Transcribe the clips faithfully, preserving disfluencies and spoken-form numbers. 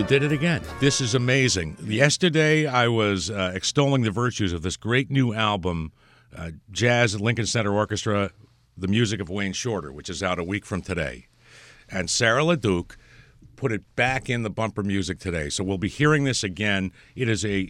You did it again. This is amazing. Yesterday, I was uh, extolling the virtues of this great new album, uh, Jazz at Lincoln Center Orchestra, the music of Wayne Shorter, which is out a week from today. And Sarah LeDuc put it back in the bumper music today. So we'll be hearing this again. It is a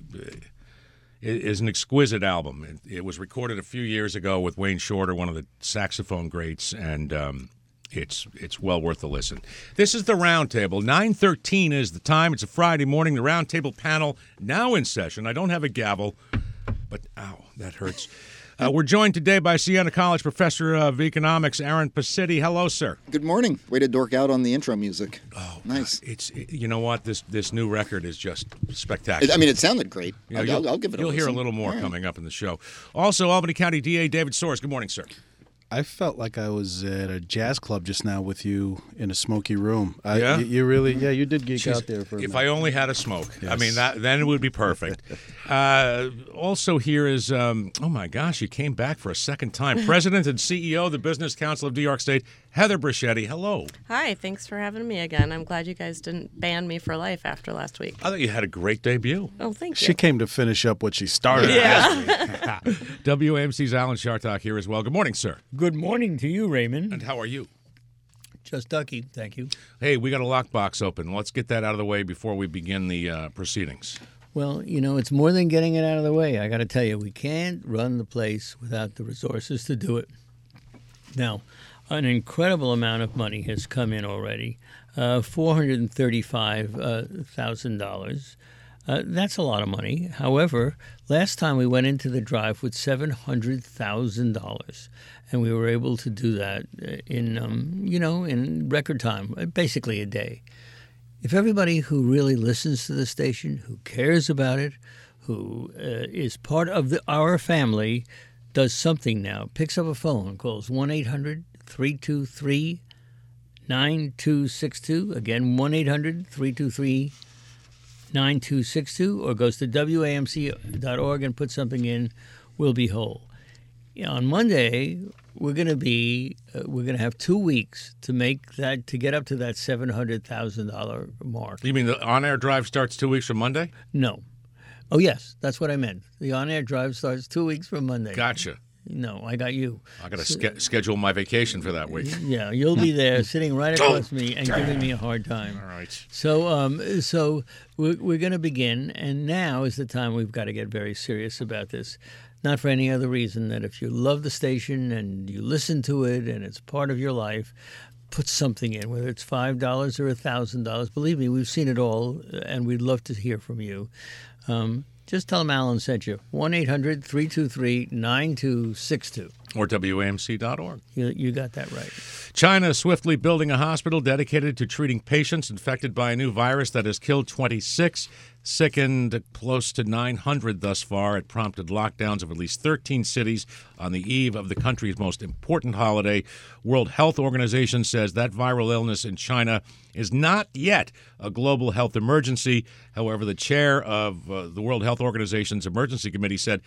it is an exquisite album. It, it was recorded a few years ago with Wayne Shorter, one of the saxophone greats, and um, it's it's well worth a listen. This is the Roundtable. nine thirteen is the time. It's a Friday morning. The Roundtable panel now in session. I don't have a gavel, but ow, that hurts. Uh, we're joined today by Siena College Professor of Economics, Aaron Pacitti. Hello, sir. Good morning. Way to dork out on the intro music. Oh, nice. God, it's it, you know what, this this new record is just spectacular. I mean, it sounded great. You know, I'll, I'll, I'll give it. You'll a hear a listen. little more All right. coming up in the show. Also, Albany County D A David Soares. Good morning, sir. I felt like I was at a jazz club just now with you in a smoky room. I, Yeah? you, you really, yeah, you did geek Jeez, out there for a if minute. I only had a smoke. I Yes. mean, that then it would be perfect. uh, also here is, um, oh my gosh, you came back for a second time. President and C E O of the Business Council of New York State, Heather Brichetti. Hello. Hi, thanks for having me again. I'm glad you guys didn't ban me for life after last week. I thought you had a great debut. Oh, thank She you. came to finish up what she started. Yeah. W A M C's Alan Shartock here as well. Good morning, sir. Good morning to you, Raymond. And how are you? Just ducky, thank you. Hey, we got a lockbox open. Let's get that out of the way before we begin the uh, proceedings. Well, you know, it's more than getting it out of the way. I got to tell you, we can't run the place without the resources to do it. Now, an incredible amount of money has come in already, uh, four hundred thirty-five thousand dollars. Uh, that's a lot of money. However, last time we went into the drive with seven hundred thousand dollars, and we were able to do that in, um, you know, in record time, basically a day. If everybody who really listens to the station, who cares about it, who uh, is part of the, our family, does something now, picks up a phone, calls one eight hundred three two three nine two six two, again, one eight hundred three two three nine two six two, or goes to W A M C dot org and puts something in, we'll be whole. You know, on Monday, we're going to be uh, we're going to have two weeks to make that to get up to that seven hundred thousand dollar mark. You mean the on-air drive starts two weeks from Monday? No, oh yes, that's what I meant. The on-air drive starts two weeks from Monday. Gotcha. No, I got you. I got to ske- schedule my vacation for that week. Yeah, you'll be there, sitting right across me and giving me a hard time. All right. So, um, so we're, we're going to begin, and now is the time we've got to get very serious about this. Not for any other reason that if you love the station and you listen to it and it's part of your life, put something in, whether it's five dollars or one thousand dollars. Believe me, we've seen it all, and we'd love to hear from you. Um, just tell them Alan sent you. one eight hundred three two three nine two six two. Or W A M C dot org. You, you got that right. China is swiftly building a hospital dedicated to treating patients infected by a new virus that has killed twenty-six, sickened close to nine hundred thus far. It prompted lockdowns of at least thirteen cities on the eve of the country's most important holiday. World Health Organization says that viral illness in China is not yet a global health emergency. However, the chair of uh, the World Health Organization's Emergency Committee said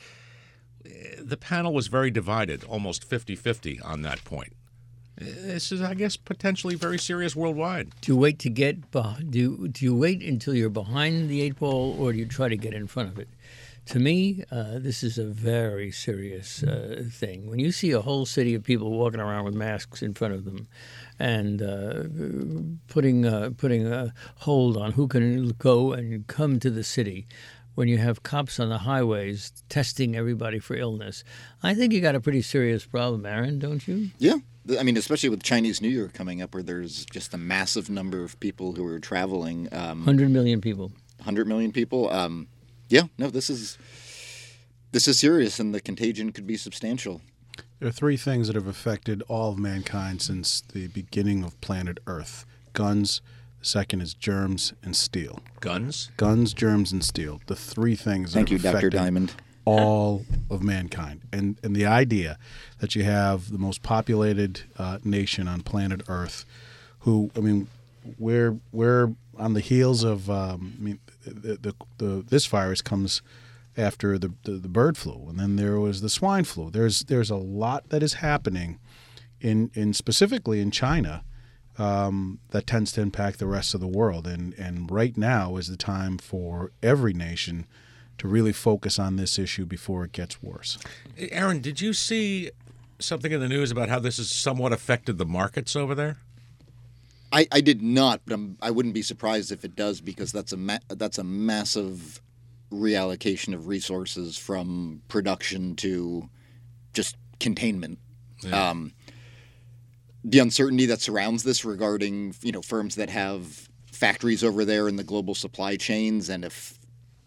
the panel was very divided, almost fifty-fifty on that point. This is, I guess, potentially very serious worldwide. Do you wait to get beh- do you, do you wait until you're behind the eight ball, or do you try to get in front of it? To me, uh, this is a very serious uh, thing. When you see a whole city of people walking around with masks in front of them, and uh, putting uh, putting a hold on who can go and come to the city, when you have cops on the highways testing everybody for illness, I think you got a pretty serious problem, Aaron, don't you? Yeah. I mean, especially with Chinese New Year coming up, where there's just a massive number of people who are traveling. Um, one hundred million people. one hundred million people. Um, yeah, no, this is this is serious, and the contagion could be substantial. There are three things that have affected all of mankind since the beginning of planet Earth. Guns, the second is germs, and steel. Guns? Guns, germs, and steel. The three things that Thank you, have Doctor affected Diamond. all of mankind. And and the idea that you have the most populated uh, nation on planet Earth, who, I mean, we're we're on the heels of, um, I mean, the, the, the this virus comes after the, the the bird flu, and then there was the swine flu. There's there's a lot that is happening in in specifically in China um, that tends to impact the rest of the world. And, and right now is the time for every nation to really focus on this issue before it gets worse. Aaron, did you see something in the news about how this has somewhat affected the markets over there? I, I did not, but I'm, I wouldn't be surprised if it does, because that's a ma- that's a massive reallocation of resources from production to just containment. Yeah. Um, the uncertainty that surrounds this regarding, you know, firms that have factories over there in the global supply chains, and if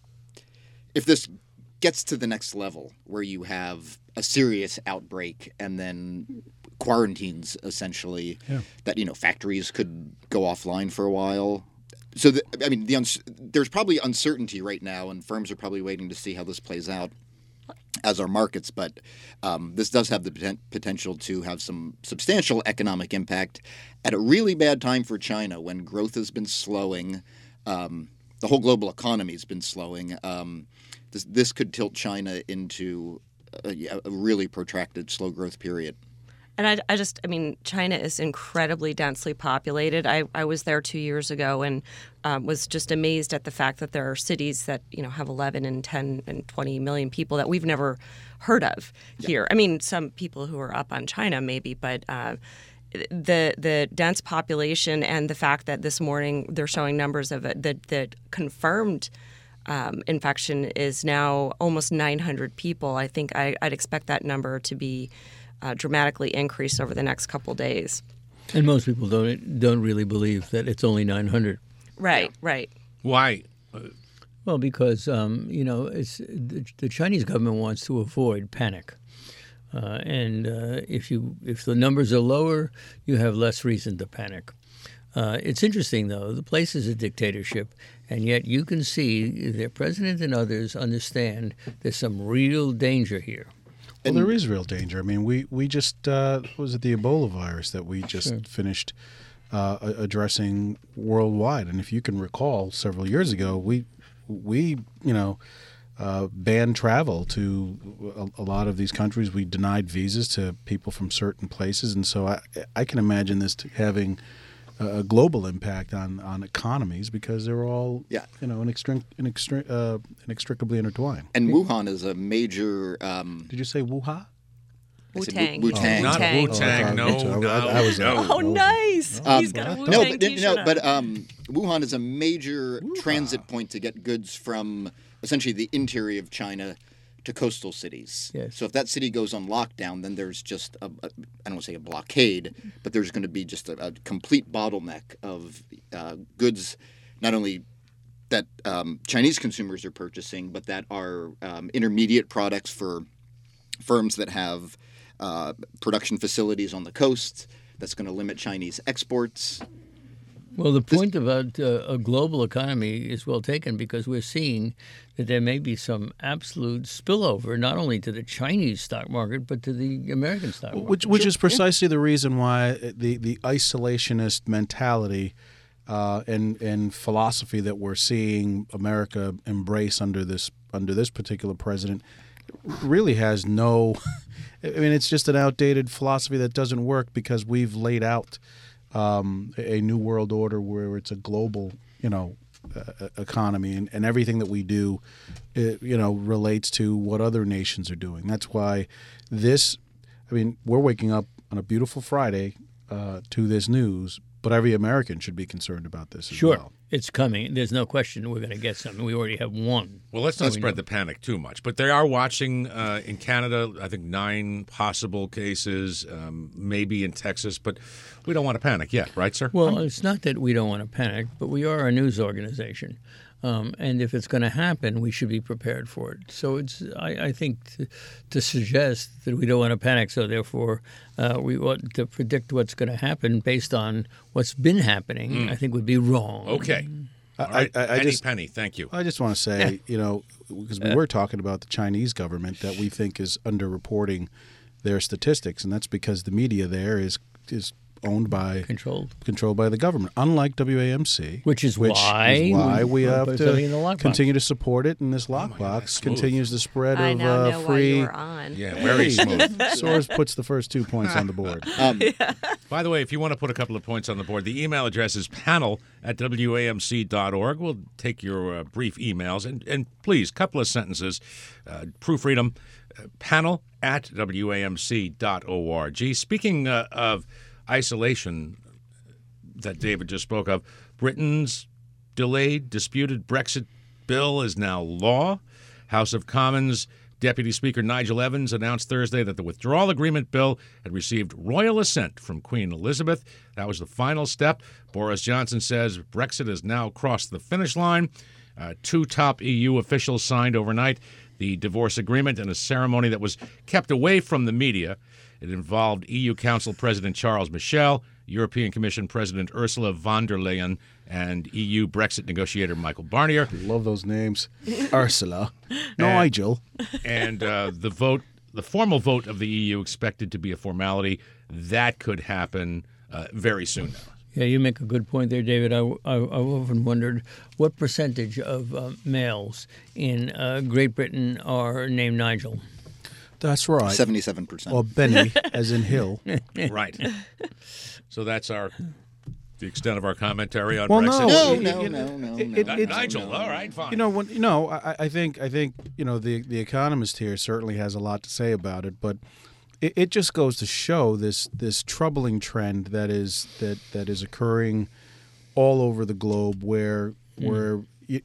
if this gets to the next level where you have a serious outbreak and then quarantines, essentially, Yeah. that, you know, factories could go offline for a while. So, the, I mean, the uns- there's probably uncertainty right now, and firms are probably waiting to see how this plays out, as are markets. But um, this does have the poten- potential to have some substantial economic impact at a really bad time for China, when growth has been slowing. Um, the whole global economy has been slowing. Um, this, this could tilt China into a, a really protracted slow growth period. And I, I just, I mean, China is incredibly densely populated. I, I was there two years ago and um, was just amazed at the fact that there are cities that, you know, have eleven and ten and twenty million people that we've never heard of here. I mean, some people who are up on China maybe, but uh, the the dense population and the fact that this morning they're showing numbers of it, the, the confirmed um, infection is now almost nine hundred people. I think I, I'd expect that number to be Uh, dramatically increase over the next couple days. And most people don't don't really believe that it's only nine hundred. Right, right. Why? Well, because um, you know, it's the, the Chinese government wants to avoid panic, uh, and uh, if you if the numbers are lower, you have less reason to panic. Uh, it's interesting, though. The place is a dictatorship, and yet you can see their president and others understand there's some real danger here. Well, there is real danger. I mean, we we just uh, what was it the Ebola virus that we just Sure. finished uh, addressing worldwide? And if you can recall, several years ago, we we you know uh, banned travel to a, a lot of these countries. We denied visas to people from certain places, and so I I can imagine this t- having a global impact on, on economies, because they're all Yeah. you know inextric- inextric- uh, inextricably intertwined. And Wuhan is a major. Um, Did you say Wuhan? I said Wu-Tang. Wu- Wu-Tang. Not Wu-Tang. Wu-Tang. Oh, I No, thought- no, I- I was- no. Oh, nice! Um, He's got a no, Wu-Tang No, but t-shirt no, on. but um, Wuhan is a major transit point to get goods from essentially the interior of China to coastal cities. Yes. So if that city goes on lockdown, then there's just a, a I don't want to say a blockade, but there's going to be just a, a complete bottleneck of uh, goods, not only that um, Chinese consumers are purchasing, but that are um, intermediate products for firms that have uh, production facilities on the coast. That's going to limit Chinese exports. Well, the point about uh, a global economy is well taken, because we're seeing that there may be some absolute spillover, not only to the Chinese stock market, but to the American stock market. Which, which is precisely the reason why the, the isolationist mentality uh, and and philosophy that we're seeing America embrace under this under this particular president really has no. I mean, it's just an outdated philosophy that doesn't work, because we've laid out um, a new world order where it's a global, you know, uh, economy, and, and everything that we do, it, you know, relates to what other nations are doing. That's why this. I mean, we're waking up on a beautiful Friday uh, to this news, but every American should be concerned about this as Sure, well. it's coming. There's no question we're going to get something. We already have one. Well, let's not We spread know. the panic too much. But they are watching uh, in Canada, I think, nine possible cases, um, maybe in Texas. But we don't want to panic yet, right, sir? Well, it's not that we don't want to panic, but we are a news organization. Um, and if it's going to happen, we should be prepared for it. So it's, I, I think, to, to suggest that we don't want to panic, so therefore uh, we want to predict what's going to happen based on what's been happening, I think would be wrong. Okay. I, All right. I, I penny, just penny. Thank you. I just want to say, you know, because we were talking about the Chinese government that we think is underreporting their statistics, and that's because the media there is is owned by Controlled. controlled by the government, unlike W A M C, Which is which why is why we we have put to something in the lockbox. continue to support it, and this lockbox that's smooth. continues the spread I of now uh, know why free. you were on. Yeah, very smooth. Soares puts the first two points on the board. Um, By the way, if you want to put a couple of points on the board, the email address is panel at W A M C dot org. We'll take your uh, brief emails. And, and please, couple of sentences, uh, proofread them. Uh, panel at W A M C dot org. Speaking uh, of isolation that David just spoke of, Britain's delayed, disputed Brexit bill is now law. House of Commons Deputy Speaker Nigel Evans announced Thursday that the withdrawal agreement bill had received royal assent from Queen Elizabeth. That was the final step. Boris Johnson says Brexit has now crossed the finish line. Uh, two top E U officials signed overnight the divorce agreement in a ceremony that was kept away from the media. It involved E U Council President Charles Michel, European Commission President Ursula von der Leyen, and E U Brexit negotiator Michael Barnier. Love those names. Ursula. Nigel. And uh, the vote, the formal vote of the E U expected to be a formality. That could happen uh, very soon now. Yeah, you make a good point there, David. I, I, I've often wondered what percentage of uh, males in uh, Great Britain are named Nigel. That's right. seventy-seven percent. Or Benny, as in Hill. Right. So that's our the extent of our commentary on Well, Brexit. no. No, It- no, it- no, no, it- no, it- no, it's- Nigel, no, all right, fine. You know, when, you know, I, I think, I think, you know, the the economist here certainly has a lot to say about it, but it, it just goes to show this this troubling trend that is that that is occurring all over the globe, where where you,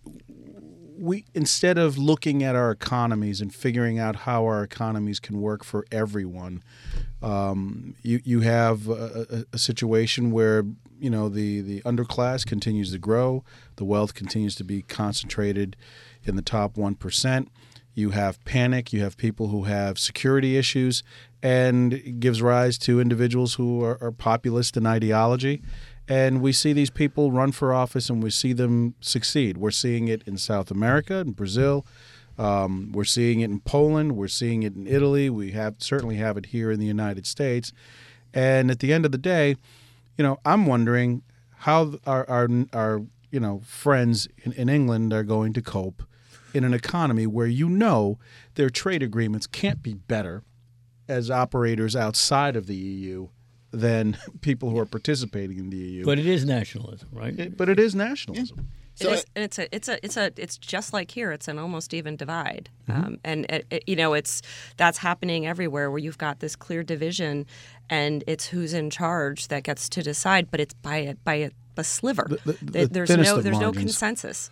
we instead of looking at our economies and figuring out how our economies can work for everyone, um, you you have a, a, a situation where you know the the underclass continues to grow, the wealth continues to be concentrated in the top one percent. You have panic, you have people who have security issues, and it gives rise to individuals who are, are populist in ideology. And we see these people run for office, and we see them succeed. We're seeing it in South America, in Brazil. Um, we're seeing it in Poland. We're seeing it in Italy. We have certainly have it here in the United States. And at the end of the day, you know, I'm wondering how our our, our you know friends in, in England are going to cope in an economy where you know their trade agreements can't be better as operators outside of the E U than people who are participating in the E U. But it is nationalism, right? It- but it is nationalism. So it is, I- and it's a, it's a, it's a, it's just like here. It's an almost even divide, um, and it, it, you know, it's that's happening everywhere where you've got this clear division, and it's who's in charge that gets to decide. But it's by a, by a, a sliver. The- the- There- the there's thinnest no of there's no margins. consensus.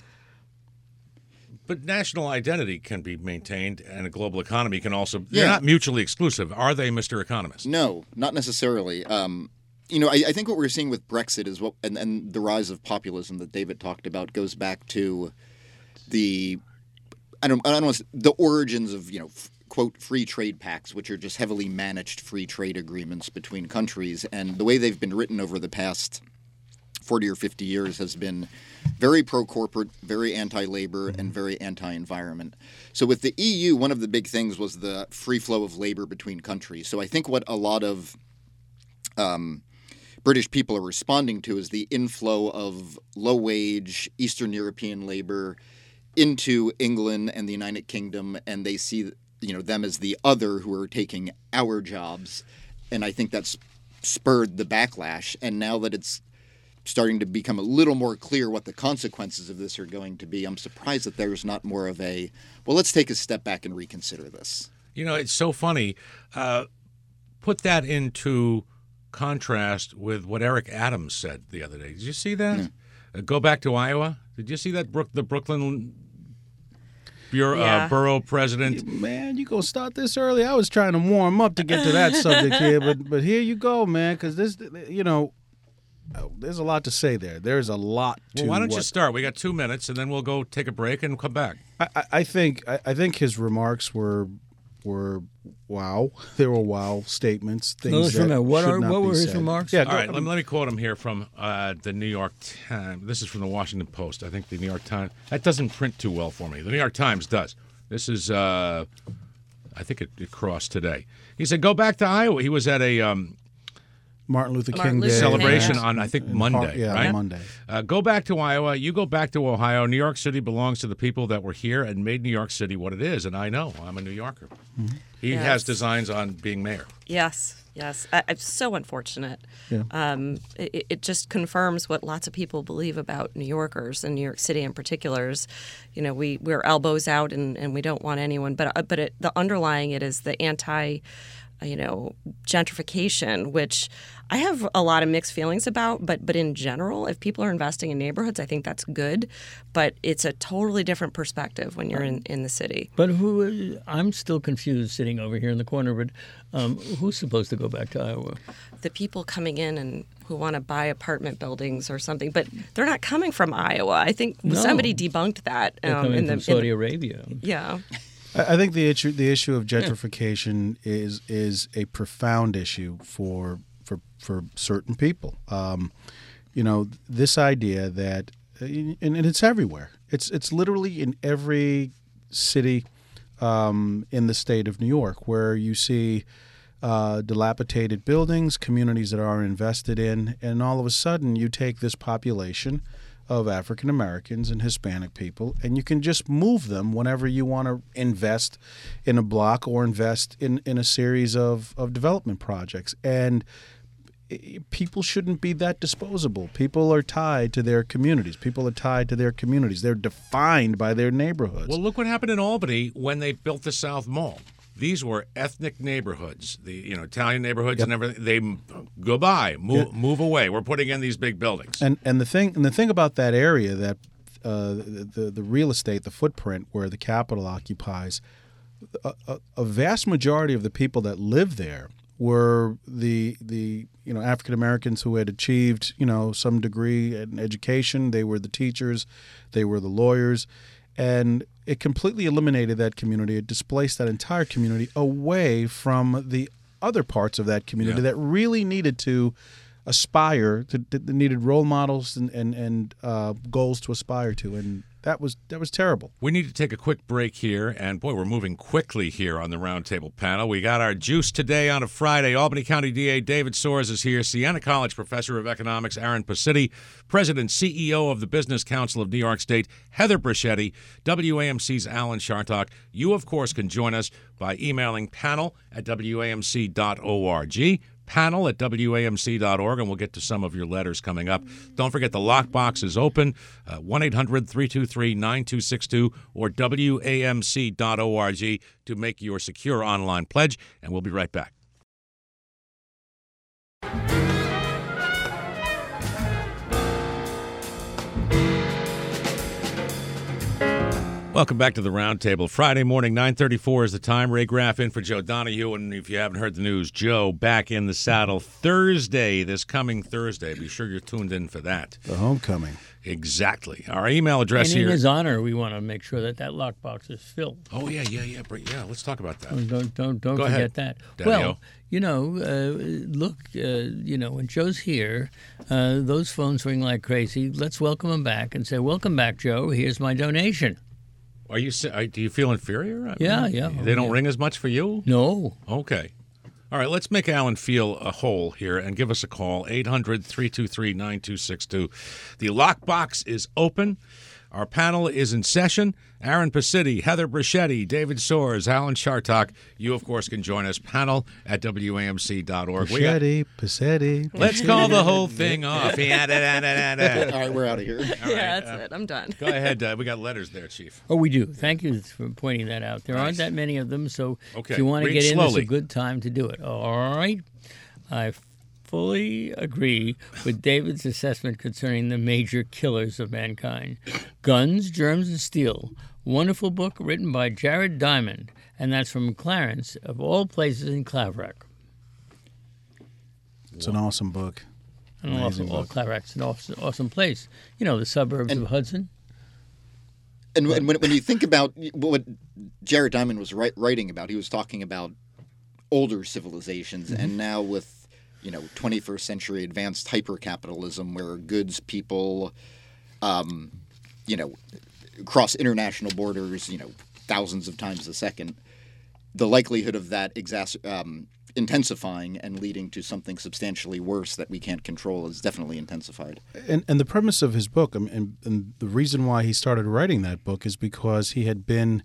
But national identity can be maintained, and a global economy can also. They're Yeah. not mutually exclusive, are they, Mister Economist? No, not necessarily. Um, you know, I, I think what we're seeing with Brexit is what, and, and the rise of populism that David talked about goes back to the, I don't, I don't know, the origins of you know, f- quote free trade pacts, which are just heavily managed free trade agreements between countries, and the way they've been written over the past forty or fifty years has been very pro-corporate, very anti-labor, and very anti-environment. So with the E U, one of the big things was the free flow of labor between countries. So I think what a lot of um, British people are responding to is the inflow of low-wage Eastern European labor into England and the United Kingdom, and they see you know them as the other who are taking our jobs. And I think that's spurred the backlash. And now that it's starting to become a little more clear what the consequences of this are going to be, I'm surprised that there's not more of a, well, let's take a step back and reconsider this. You know, it's so funny. Uh, put that into contrast with what Eric Adams said the other day. Did you see that? Uh, go back to Iowa. Did you see that? Brook, the Brooklyn Bureau, Yeah. uh, borough president. Man, you gonna start this early? I was trying to warm up to get to that subject here, but but here you go, man. Because this, you know, there's a lot to say there. There's a lot to. Well, why don't what, you start? We got two minutes, and then we'll go take a break and come back. I, I- I think I, I think his remarks were were wow. They were wow statements. Things Those that from what should are not what be were his said. remarks? Yeah, All go- right, let me, let me quote him here from uh, the New York Times. This is from the Washington Post. I think the New York Times. That doesn't print too well for me. The New York Times does. This is, uh, I think it, it crossed today. He said, go back to Iowa. He was at a um, Martin Luther Martin King Luther Day. King, Celebration yeah. on, I think, And Monday, Har- yeah, right? Monday. Uh, go back to Iowa. You go back to Ohio. New York City belongs to the people that were here and made New York City what it is. And I know. I'm a New Yorker. Mm-hmm. He Yes. has designs on being mayor. Yes, yes. I, it's so unfortunate. Yeah. Um, it, it just confirms what lots of people believe about New Yorkers and New York City in particular. Is, you know, we we're elbows out and, and we don't want anyone. But uh, but it, the underlying it is the anti, uh, you know, gentrification, which I have a lot of mixed feelings about. But but in general, if people are investing in neighborhoods, I think that's good. But it's a totally different perspective when you're in, in the city. But who? I'm still confused sitting over here in the corner. But um, who's supposed to go back to Iowa? The people coming in and who want to buy apartment buildings or something, but they're not coming from Iowa. I think No. somebody debunked that. They're um, coming in the, from in Saudi the- Arabia. yeah. I I think the issue the issue of gentrification is is a profound issue for for for certain people. Um, you know, this idea that and, and it's everywhere. It's it's literally in every city um, in the state of New York where you see uh, dilapidated buildings, communities that are invested in, and all of a sudden you take this population of African Americans and Hispanic people, and you can just move them whenever you want to invest in a block or invest in, in a series of, of development projects. And i- people shouldn't be that disposable. People are tied to their communities. People are tied to their communities. They're defined by their neighborhoods. Well, look what happened in Albany when they built the South Mall. These were ethnic neighborhoods, the you know Italian neighborhoods and everything. They goodbye, move Yeah. move away. We're putting in these big buildings. And and the thing and the thing about that area, that uh, the, the the real estate, the footprint where the Capitol occupies, a, a, a vast majority of the people that live there were the the you know African Americans who had achieved you know some degree in education. They were the teachers, they were the lawyers, and it completely eliminated that community. It displaced that entire community away from the other parts of that community Yeah. that really needed to aspire to, that needed role models and and, and uh, goals to aspire to, and that was that was terrible. We need to take a quick break here, and boy, we're moving quickly here on the Roundtable panel. We got our juice today on a Friday. Albany County D A David Soares is here. Siena College Professor of Economics Aaron Pacitti, President C E O of the Business Council of New York State Heather Brichetti, W A M C's Alan Chartock. You, of course, can join us by emailing panel at W A M C dot org. Panel at W A M C dot org, and we'll get to some of your letters coming up. Don't forget the lockbox is open, uh, one eight hundred three two three nine two six two or W A M C dot org to make your secure online pledge, and we'll be right back. Welcome back to the Roundtable. Friday morning, nine thirty-four is the time. Ray Graff in for Joe Donahue. And if you haven't heard the news, Joe back in the saddle Thursday, this coming Thursday. Be sure you're tuned in for that. The homecoming. Exactly. Our email address And in here. his honor, we want to make sure that that lockbox is filled. Oh, yeah, yeah, yeah. Bring- Yeah, let's talk about that. Don't don't don't Go forget ahead, that. Daddy-o. Well, you know, uh, look, uh, you know, when Joe's here, uh, those phones ring like crazy. Let's welcome him back and say, "Welcome back, Joe. Here's my donation." Are you? si- are- Do you feel inferior? I Yeah, mean, yeah. They don't Yeah. ring as much for you? No, Okay. All right, let's make Alan feel a whole here and give us a call, eight hundred three two three nine two six two. The lockbox is open. Our panel is in session. Aaron Pacitti, Heather Brichetti, David Soares, Alan Chartock. You, of course, can join us. Panel at W A M C dot org. We got- Pacetti, Pacetti. Let's call the whole thing off. Yeah, da, da, da, da, da. All right, we're out of here. yeah, that's it. I'm done. Go ahead. Uh, we got letters there, Chief. oh, we do. Thank you for pointing that out. There aren't Nice. that many of them, so Okay, if you want to read get in, it's slowly. a good time to do it. All right. I fully agree with David's assessment concerning the major killers of mankind. Guns, Germs, and Steel. Wonderful book written by Jared Diamond, and that's from Clarence, of all places in Claverack. It's an awesome book. And also, Amazing all book. Claverack's an awesome, awesome place. You know, the suburbs And- of Hudson. And when, when when you think about what Jared Diamond was write, writing about, he was talking about older civilizations, and now with you know twenty-first century advanced hypercapitalism, where goods, people, um, you know, cross international borders, you know, thousands of times a second, the likelihood of that exacer- um, intensifying and leading to something substantially worse that we can't control is definitely intensified. And and the premise of his book, um, and, and the reason why he started writing that book is because he had been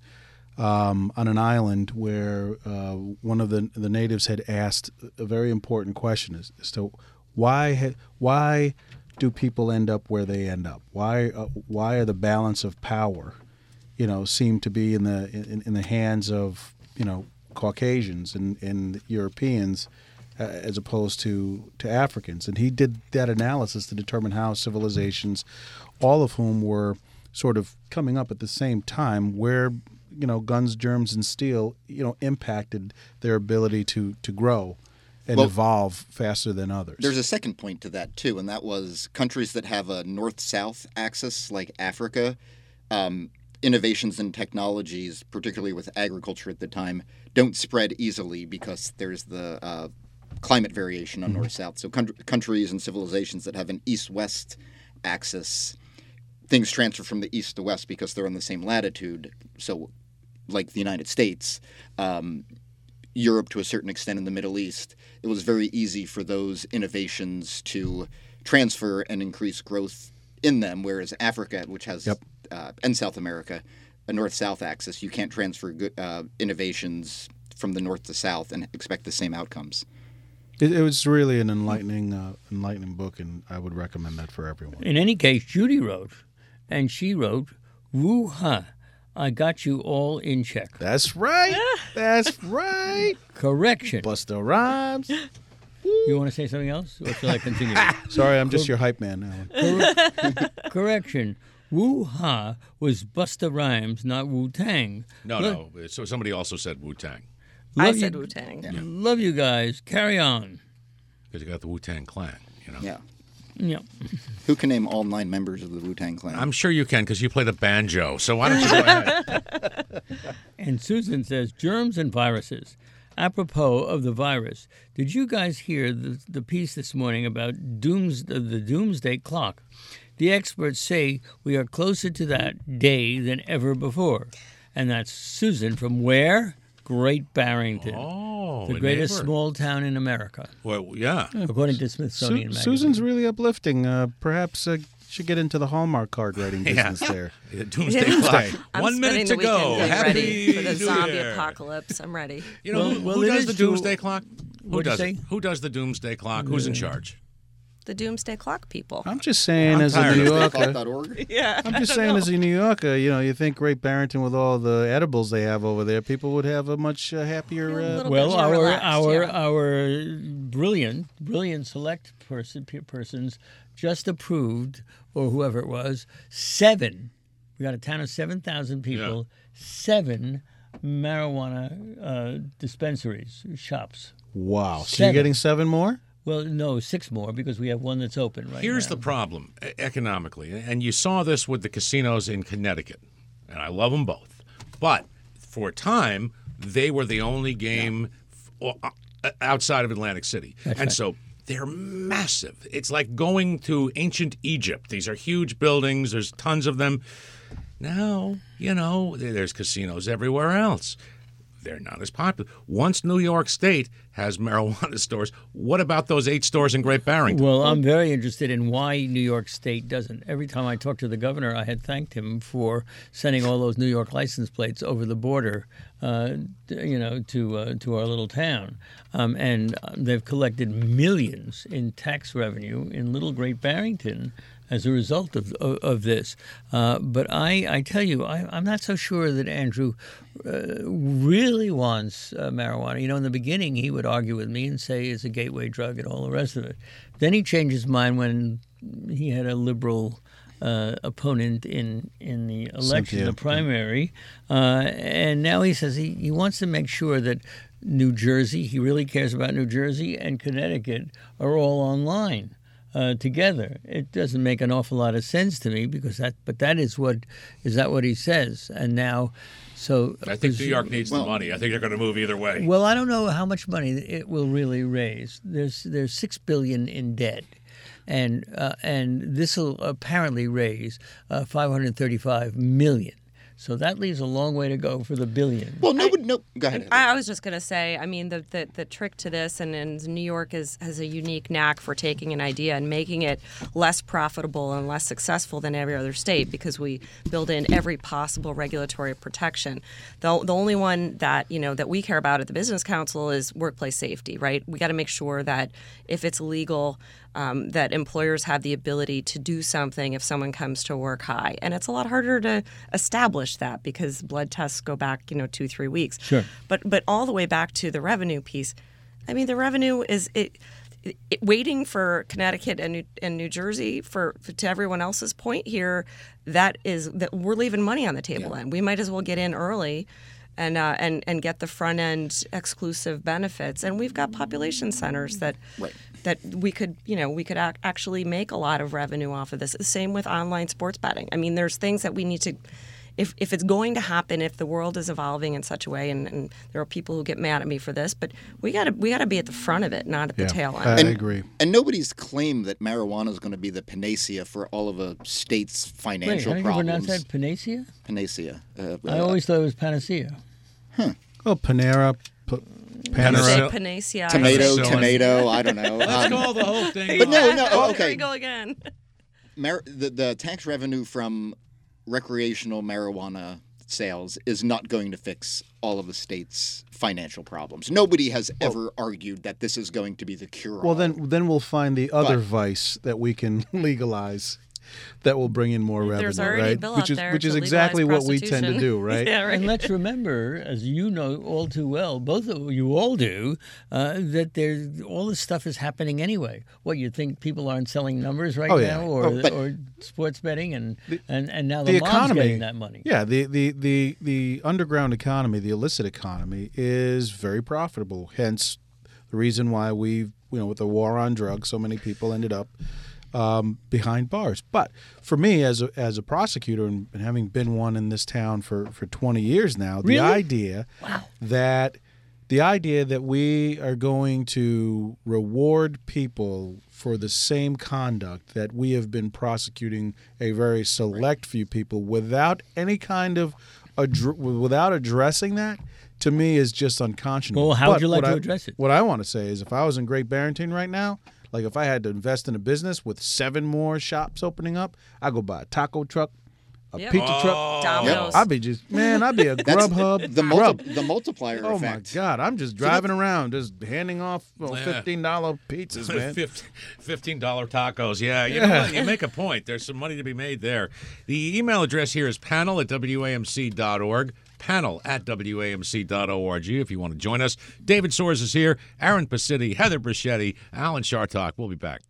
um, on an island where uh, one of the the natives had asked a very important question as, as to why ha- why do people end up where they end up? Why uh, why are the balance of power, you know, seem to be in the in, in the hands of, you know, Caucasians and, and Europeans uh, as opposed to, to Africans. And he did that analysis to determine how civilizations, all of whom were sort of coming up at the same time, where, you know, guns, germs, and steel, you know, impacted their ability to, to grow and Well, evolve faster than others. There's a second point to that, too, and that was countries that have a north-south axis, like Africa, um, innovations and technologies, particularly with agriculture at the time, don't spread easily because there's the uh, climate variation on mm-hmm. north-south. So con- countries and civilizations that have an east-west axis, things transfer from the east to west because they're on the same latitude. So like the United States, um, Europe to a certain extent in the Middle East, it was very easy for those innovations to transfer and increase growth in them, whereas Africa, which has yep. uh, and South America, a north-south axis, you can't transfer good, uh, innovations from the north to south and expect the same outcomes. It, it was really an enlightening, uh, enlightening book, and I would recommend that for everyone. In any case, Judy wrote, and she wrote, "Woo-ha, I got you all in check." That's right. That's right. Correction. Busta Rhymes. You want to say something else, or shall I continue? Sorry, I'm just your hype man, Alan. Cor- Correction. Woo-ha was Busta Rhymes, not Wu-Tang. No, Lo- no. So somebody also said Wu-Tang. I Love said you- Wu-Tang. Yeah. Love you guys. Carry on. Because you got the Wu-Tang Clan, you know. Yeah. Yeah. Who can name all nine members of the Wu-Tang Clan? I'm sure you can because you play the banjo. So why don't you go ahead? And Susan says, germs and viruses. Apropos of the virus, did you guys hear the, the piece this morning about dooms, the, the doomsday clock? The experts say we are closer to that day than ever before. And that's Susan from where? Great Barrington. Oh, the a greatest neighbor. small town in America, Well, yeah. according to Smithsonian Su- Magazine. Susan's really uplifting. Uh, perhaps uh, should get into the Hallmark card writing Yeah. business there. The Doomsday Yeah. Clock. I'm One minute spending to the go. weekend getting Happy ready for the New zombie Year. apocalypse. I'm ready. You know Well- who, well, who it does is the true. Doomsday Clock? Who What'd you does say? it? Who does the Doomsday Clock? Who's in charge? The doomsday clock people. I'm just saying, I'm as a tired New of Yorker, Clock dot org? Yeah. I'm just saying, as a New Yorker, you know, you think Great Barrington with all the edibles they have over there, people would have a much uh, happier. Yeah, a Uh, little Well, bit more our relaxed, our yeah. our brilliant brilliant select person pe- persons just approved, or whoever it was, seven. We got a town of seven thousand people. Seven marijuana uh, dispensaries, shops. wow. So Seven. you're getting seven more? Well, no, six more because we have one that's open right Here's now. the problem e- economically, and you saw this with the casinos in Connecticut, and I love them both. But for a time, they were the only game f- o- outside of Atlantic City, and right. so they're massive. It's like going to ancient Egypt. These are huge buildings. There's tons of them. Now, you know, there- there's casinos everywhere else. They're not as popular. Once New York State has marijuana stores, what about those eight stores in Great Barrington? Well, I'm very interested in why New York State doesn't. Every time I talked to the governor, I had thanked him for sending all those New York license plates over the border, uh, you know, to uh, to our little town, um, and they've collected millions in tax revenue in Little Great Barrington as a result of of, of this. Uh, but I, I tell you, I, I'm not so sure that Andrew uh, really wants uh, marijuana. You know, in the beginning, he would argue with me and say it's a gateway drug and all the rest of it. Then he changed his mind when he had a liberal uh, opponent in, in the election, Cynthia. the primary. Uh, and now he says he, he wants to make sure that New Jersey, he really cares about New Jersey, and Connecticut are all online. Uh, together, it doesn't make an awful lot of sense to me because that, but that is what is that what he says, and now, so I think New York needs the money. I think they're going to move either way. Well, I don't know how much money it will really raise. There's there's six billion in debt, and uh, and this will apparently raise uh, five hundred thirty-five million. So that leaves a long way to go for the billion. Well, no, no. Go ahead. I, I was just going to say, I mean, the, the, the trick to this, and, and New York is, has a unique knack for taking an idea and making it less profitable and less successful than every other state because we build in every possible regulatory protection. The, the only one that, you know, that we care about at the Business Council is workplace safety, right? We got to make sure that if it's legal, Um, that employers have the ability to do something if someone comes to work high. And it's a lot harder to establish that because blood tests go back, you know, two, three weeks. Sure. But but all the way back to the revenue piece, I mean, the revenue is it, it, waiting for Connecticut and New, and New Jersey for, for to everyone else's point here, that is that we're leaving money on the table Yeah. then. We might as well get in early. And, uh, and and get the front end exclusive benefits, and we've got population centers that Right. that we could you know we could ac- actually make a lot of revenue off of this. Same with online sports betting. I mean, there's things that we need to, if if it's going to happen, if the world is evolving in such a way, and, and there are people who get mad at me for this, but we got to we got to be at the front of it, not at the Yeah, tail I, end. I agree. And nobody's claimed that marijuana is going to be the panacea for all of a state's Wait, financial how do you pronounce problems. that? Panacea? Panacea. Uh, I uh, always thought it was panacea. Oh, Panera, P- Say Panera. Panacea. tomato, Penicillin. tomato. I don't know. Let's Um, call the whole thing. But no, no. There Oh, we okay. go again. Mar- the, the tax revenue from recreational marijuana sales is not going to fix all of the state's financial problems. Nobody has ever argued that this is going to be the cure. Well, then then we'll find the other But- vice that we can legalize that will bring in more revenue, There's already right? a bill which out is there which to is legalize exactly what we tend to prostitution. do, right? Yeah, right. And let's remember, as you know all too well, both of you all do, uh, that there's all this stuff is happening anyway. What, you think people aren't selling numbers right Oh, yeah. now, or Oh, but- or sports betting, and and, and now the, The mom's economy, getting that money. yeah, the, the, the, the underground economy, the illicit economy, is very profitable. Hence, the reason why we, you know, with the war on drugs, so many people ended up um, behind bars. But for me, as a, as a prosecutor and, and having been one in this town for, for twenty years now, the Really? idea that the idea that we are going to reward people for the same conduct that we have been prosecuting a very select few people without any kind of addr- without addressing that, to me is just unconscionable. Well, how would But you like what to I- address it? What I want to say is, if I was in Great Barrington right now, like if I had to invest in a business with seven more shops opening up, I'd go buy a taco truck, a Yep. pizza truck. Oh. Domino's. I'd be just man, I'd be a That's Grubhub the, grub. multi- the multiplier Oh effect. my God! I'm just driving around, just handing off well, Yeah. fifteen dollar pizzas, man. fifteen dollar tacos. Yeah, you know what? You make a point. There's some money to be made there. The email address here is panel at W A M C dot org. Panel at W A M C dot org if you want to join us. David Soares is here. Aaron Pacitti, Heather Brichetti, Alan Chartock. We'll be back.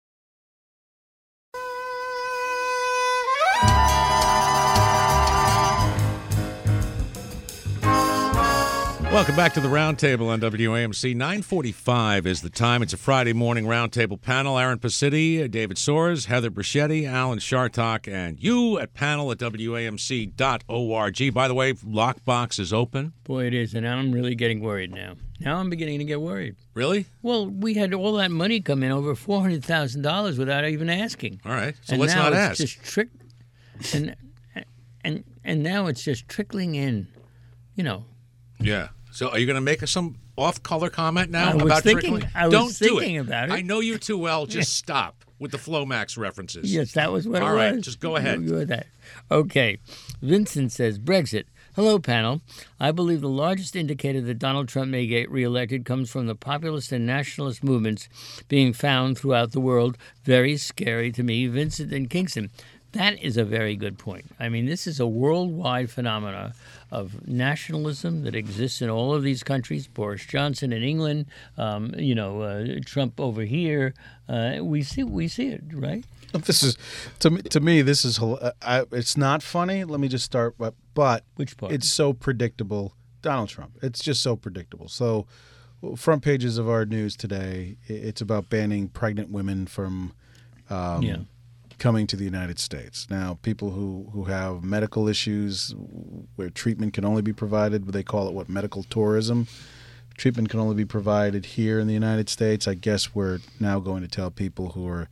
Welcome back to the Roundtable on W A M C. nine forty-five is the time. It's a Friday morning Roundtable panel. Aaron Pacitti, David Soares, Heather Brichetti, Alan Chartock, and you at panel at W A M C dot org. By the way, Lockbox is open. Boy, it is, and I'm really getting worried now. Now I'm beginning to get worried. Really? Well, we had all that money come in, over four hundred thousand dollars, without even asking. All right. So and let's now not it's ask. just trick, and and and now it's just trickling in. You know, Yeah. So are you going to make some off-color comment now I was about thinking- trickling? I was Don't do thinking it. about it. I know you too well. Just stop with the Flomax references. yes, that was what All it right, was. just go ahead. You- you had that. Okay. Vincent says, Brexit. Hello, panel. I believe the largest indicator that Donald Trump may get reelected comes from the populist and nationalist movements being found throughout the world. Very scary to me. Vincent and Kingston. That is a very good point. I mean, this is a worldwide phenomena of nationalism that exists in all of these countries. Boris Johnson in England, um, you know, uh, Trump over here. Uh, we see, we see it, right? This is to me. To me, this is. hil- I, it's not funny. Let me just start. But, but Which part? it's so predictable. Donald Trump. It's just so predictable. So, front pages of our news today. i- It's about banning pregnant women from. Um, Yeah. Coming to the United States. Now, people who, who have medical issues where treatment can only be provided, they call it what, medical tourism. Treatment can only be provided here in the United States. I guess we're now going to tell people who are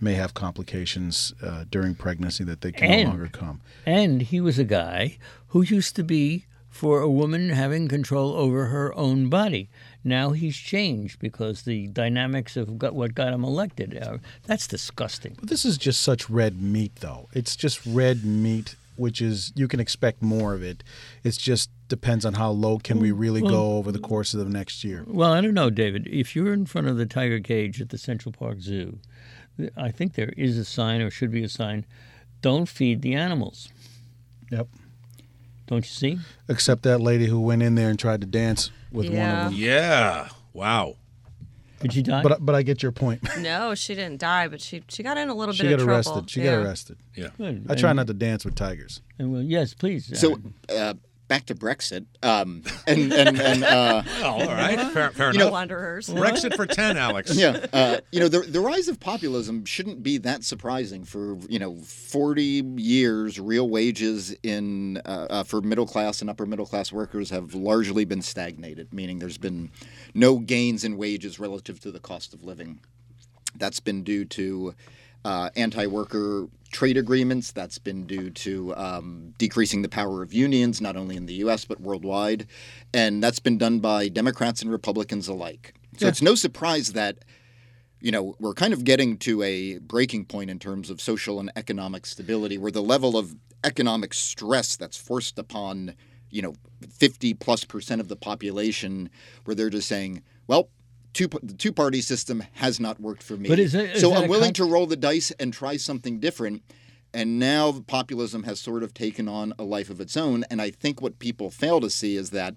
may have complications uh, during pregnancy that they can And- no longer come. And he was a guy who used to be for a woman having control over her own body. Now he's changed because the dynamics of got, what got him elected. Uh, that's disgusting. But this is just such red meat, though. It's just red meat, which is you can expect more of it. It just depends on how low can we really go over the course of the next year. Well, I don't know, David. If you're in front of the tiger cage at the Central Park Zoo, I think there is a sign, or should be a sign, don't feed the animals. Yep. Don't you see? Except that lady who went in there and tried to dance with one Yeah. of them. Yeah. Wow. Did she die? But but I get your point. No, she didn't die, but she she got in a little She bit got of arrested. trouble. She yeah. got arrested. Yeah. Good. I try And- not to dance with tigers. and, well, yes, please. So uh, back to Brexit, um, and and, and uh, Oh, all right. Fair, fair No enough. wanderers. Brexit for ten, Alex. yeah, uh, you know, the the rise of populism shouldn't be that surprising. For you know, forty years, real wages in uh, uh, for middle class and upper middle class workers have largely been stagnated, meaning there's been no gains in wages relative to the cost of living. That's been due to uh, anti-worker trade agreements. That's been due to um, decreasing the power of unions, not only in the U S but worldwide, and that's been done by Democrats and Republicans alike. So it's no surprise that you know we're kind of getting to a breaking point in terms of social and economic stability, where the level of economic stress that's forced upon you know fifty plus percent of the population, where they're just saying, well. Two, the two-party system has not worked for me. But is it- is so that I'm a willing con- to roll the dice and try something different. And now populism has sort of taken on a life of its own. And I think what people fail to see is that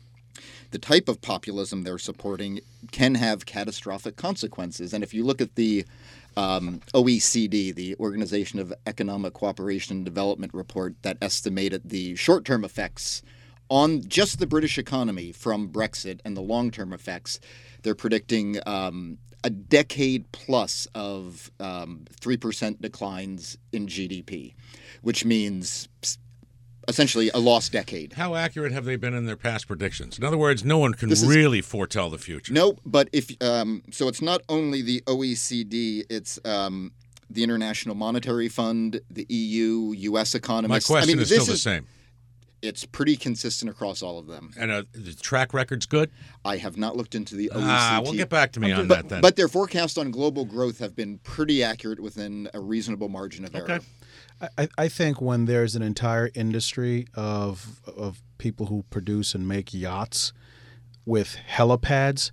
the type of populism they're supporting can have catastrophic consequences. And if you look at the um, O E C D, the Organization of Economic Cooperation and Development report that estimated the short-term effects on just the British economy from Brexit and the long-term effects, they're predicting um, a decade plus of um, three percent declines in G D P, which means essentially a lost decade. How accurate have they been in their past predictions? In other words, no one can This is- really foretell the future. No, but if um, so, it's not only the O E C D; it's um, the International Monetary Fund, the E U, U S My economists. question I mean, is still this the is, same. It's pretty consistent across all of them. And uh, the track record's good? I have not looked into the O E C D. Ah, well, get back to me on but, that then. But their forecasts on global growth have been pretty accurate within a reasonable margin of error. Okay. I, I think when there's an entire industry of of people who produce and make yachts with helipads,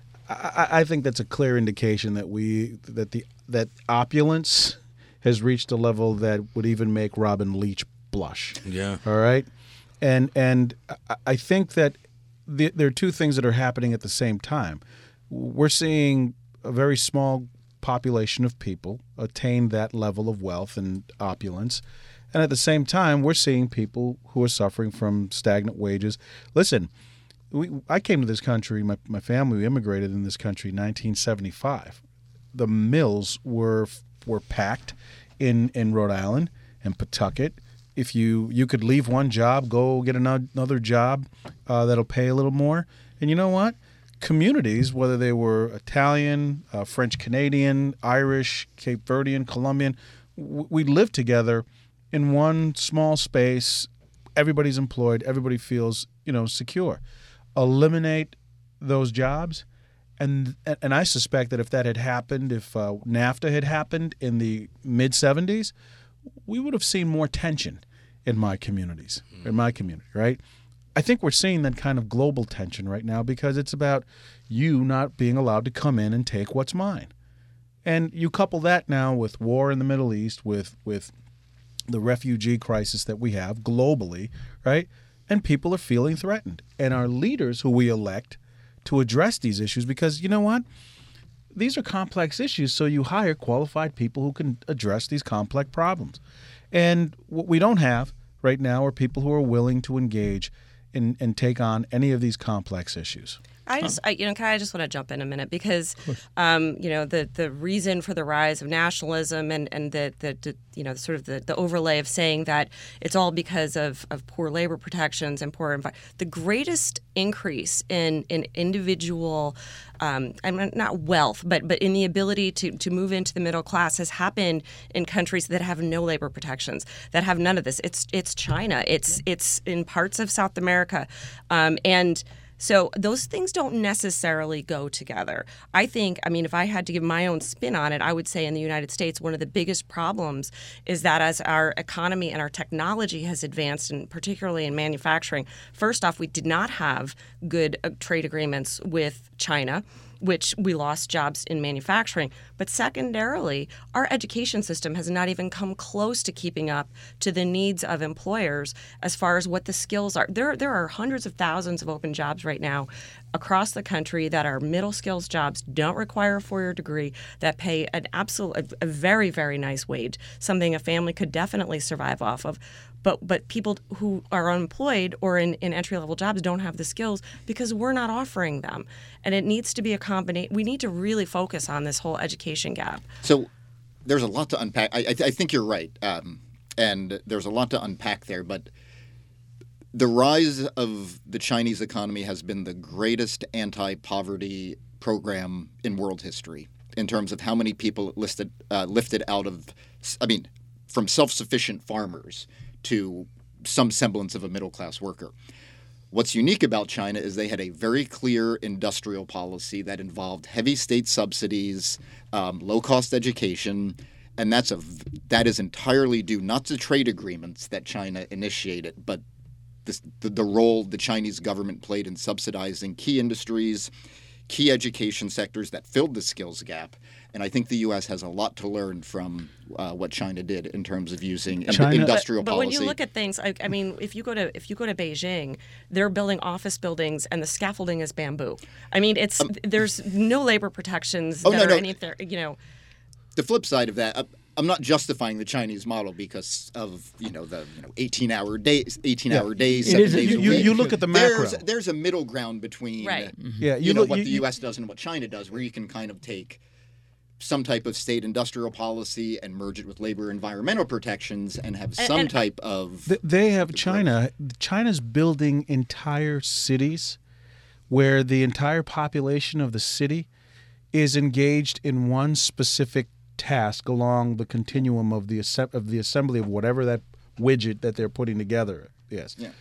I, I think that's a clear indication that we that the that opulence has reached a level that would even make Robin Leach blush. Yeah. All right, and and I- I think that the, there are two things that are happening at the same time. We're seeing a very small population of people attain that level of wealth and opulence, and at the same time, we're seeing people who are suffering from stagnant wages. Listen, we, I came to this country. My my family immigrated in this country in nineteen seventy-five. The mills were were packed in in Rhode Island and Pawtucket. If you you could leave one job, go get another, another job uh, that'll pay a little more. And you know what? Communities, whether they were Italian, uh, French Canadian, Irish, Cape Verdean, Colombian, w- we live together in one small space. Everybody's employed. Everybody feels you know secure. Eliminate those jobs. And and I suspect that if that had happened, if uh, NAFTA had happened in the mid seventies, we would have seen more tension in my communities, in my community, right? I think we're seeing that kind of global tension right now because it's about you not being allowed to come in and take what's mine. And you couple that now with war in the Middle East, with with the refugee crisis that we have globally, right? And people are feeling threatened. And our leaders who we elect to address these issues, because you know what? These are complex issues, so you hire qualified people who can address these complex problems. And what we don't have right now are people who are willing to engage and, and take on any of these complex issues. I just, I, you know, can I just want to jump in a minute because, um, you know, the, the reason for the rise of nationalism and, and the, the, the, you know, sort of the, the overlay of saying that it's all because of, of poor labor protections and poor envi- the greatest increase in, in individual, um, I mean, not wealth, but but in the ability to, to move into the middle class has happened in countries that have no labor protections, that have none of this. It's it's China. It's it's in parts of South America, um, and. So those things don't necessarily go together. I think, I mean, if I had to give my own spin on it, I would say in the United States, one of the biggest problems is that as our economy and our technology has advanced, and particularly in manufacturing, first off, we did not have good uh, trade agreements with China, which we lost jobs in manufacturing. But secondarily, our education system has not even come close to keeping up to the needs of employers as far as what the skills are. There, there are hundreds of thousands of open jobs right now across the country that are middle skills jobs, don't require a four-year degree, that pay an absolute, a, a very, very nice wage, something a family could definitely survive off of. But but people who are unemployed or in, in entry-level jobs don't have the skills because we're not offering them. And it needs to be a combination. We need to really focus on this whole education gap. So there's a lot to unpack. I, I, th- I think you're right. Um, and there's a lot to unpack there. But the rise of the Chinese economy has been the greatest anti-poverty program in world history in terms of how many people it listed, uh, lifted out of, I mean, from self-sufficient farmers to some semblance of a middle-class worker. What's unique about China is they had a very clear industrial policy that involved heavy state subsidies, um, low-cost education, and that's a that is entirely due not to trade agreements that China initiated, but this, the, the role the Chinese government played in subsidizing key industries, key education sectors that filled the skills gap. And I think the U S has a lot to learn from uh, what China did in terms of using China, industrial but, policy. But when you look at things, I, I mean, if you go to if you go to Beijing, they're building office buildings and the scaffolding is bamboo. I mean, it's um, there's no labor protections oh, that no, are no. any of their, you know. The flip side of that, I'm not justifying the Chinese model because of you know the you know eighteen hour days, eighteen hour days, seven is a- days You, a you, week. you look at the macro. There's, there's a middle ground between Right. Yeah, you, you know look- what you- the U S does and what China does, where you can kind of take some type of state industrial policy and merge it with labor environmental protections and have some and- type of Th- They have China. China's building entire cities where the entire population of the city is engaged in one specific task along the continuum of the assem- of the assembly of whatever that widget that they're putting together is. Yeah.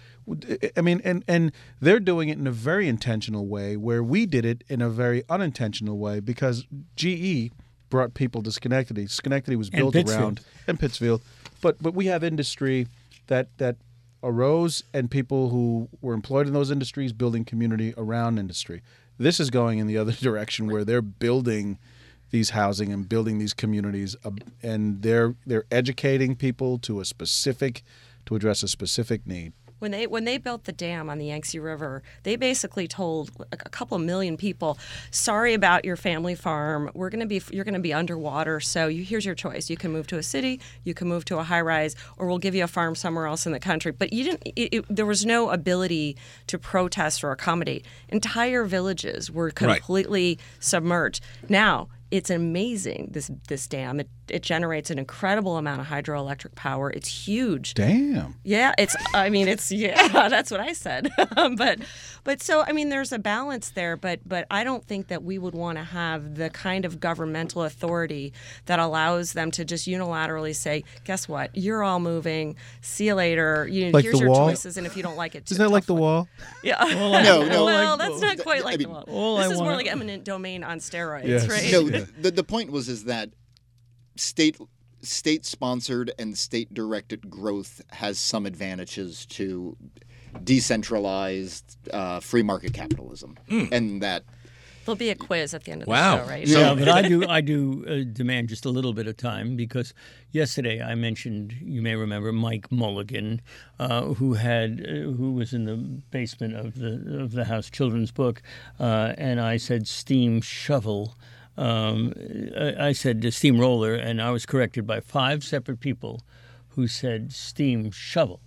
I mean, and, and they're doing it in a very intentional way where we did it in a very unintentional way because G E brought people to Schenectady. Schenectady was And built Pittsfield. around and Pittsfield, but but we have industry that that arose and people who were employed in those industries building community around industry. This is going in the other direction where they're building these housing and building these communities, uh, and they're they're educating people to a specific to address a specific need. When they when they built the dam on the Yangtze River, they basically told a a couple million people, "Sorry about your family farm. We're going to be you're going to be underwater. So you, here's your choice. You can move to a city, you can move to a high rise, or we'll give you a farm somewhere else in the country." But you didn't. It, it, there was no ability to protest or accommodate. Entire villages were completely submerged. Now. It's amazing, this this dam. It, it generates an incredible amount of hydroelectric power. It's huge. Damn. Yeah, it's. I mean, it's. Yeah, that's what I said. but, but so I mean, there's a balance there. But but I don't think that we would want to have the kind of governmental authority that allows them to just unilaterally say, "Guess what? You're all moving. See you later. You, Like here's the your wall? choices, and if you don't like it, Isn't that like the tough wall? Yeah. I- No, no. Well, like- that's not quite like I the mean, wall. all This I is more want- like eminent domain on steroids, Yes. right? No, the, the point was is that state state sponsored and state directed growth has some advantages to decentralized uh, free market capitalism, and that There'll be a quiz at the end of Wow. the show, right? Yeah, but I do I do uh, demand just a little bit of time because yesterday I mentioned, you may remember, Mike Mulligan, uh, who had uh, who was in the basement of the of the House Children's Book, uh, and I said steam shovel. Um, I, I said the steamroller, and I was corrected by five separate people who said steam shovel.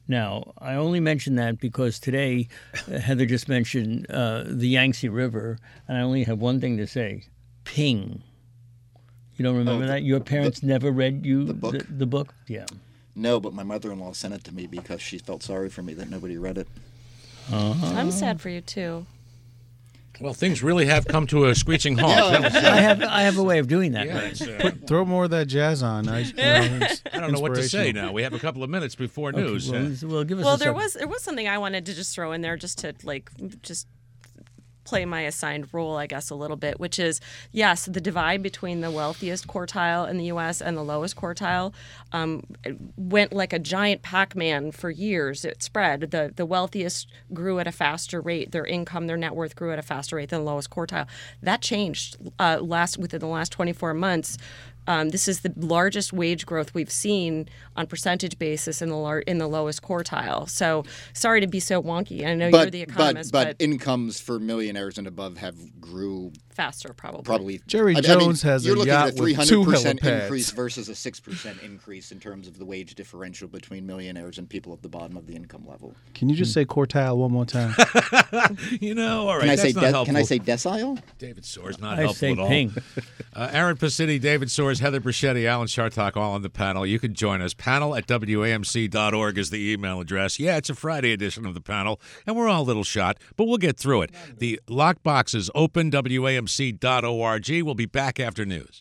Now, I only mention that because today uh, Heather just mentioned uh, the Yangtze River, and I only have one thing to say: ping. You don't remember Oh, the- that? Your parents the- never read you the book? The, the book? Yeah. No, but my mother-in-law sent it to me because she felt sorry for me that nobody read it. I'm sad for you too. Well, things really have come to a screeching halt. Yeah. That was, I uh, have I have a way of doing that. yeah, Right? it's, uh, Throw more of that jazz on. I, you know, it's I don't know what to say inspirational. now. We have a couple of minutes before Okay, news. well, Uh, well, give us Well, a there sub- was there was something I wanted to just throw in there just to like just play my assigned role, I guess, a little bit, which is yes, the divide between the wealthiest quartile in the U S and the lowest quartile um, went like a giant Pac-Man for years. It spread. the The wealthiest grew at a faster rate. Their income, their net worth grew at a faster rate than the lowest quartile. That changed uh, last within the last twenty-four months. Um, this is the largest wage growth we've seen on percentage basis in the lar- in the lowest quartile. So sorry to be so wonky. I know you're But the but economist, but but, incomes for millionaires and above have grew faster probably. probably. Jerry I- I mean, Jones has you're a looking yacht at a with three two hundred percent helipads. increase versus a six percent increase in terms of the wage differential between millionaires and people at the bottom of the income level. Can you just say quartile one more time? you know, all right. Can I that's say not de- helpful. can I say decile? David Soares not I helpful say at all. ping. Uh, Aaron Pacitti, David Soares, Heather Bruschetti, Alan Chartock, all on the panel. You can join us. Panel at W A M C dot org is the email address. Yeah, it's a Friday edition of the panel, and we're all a little shot, but we'll get through it. The lockbox is open, W A M C dot org. We'll be back after news.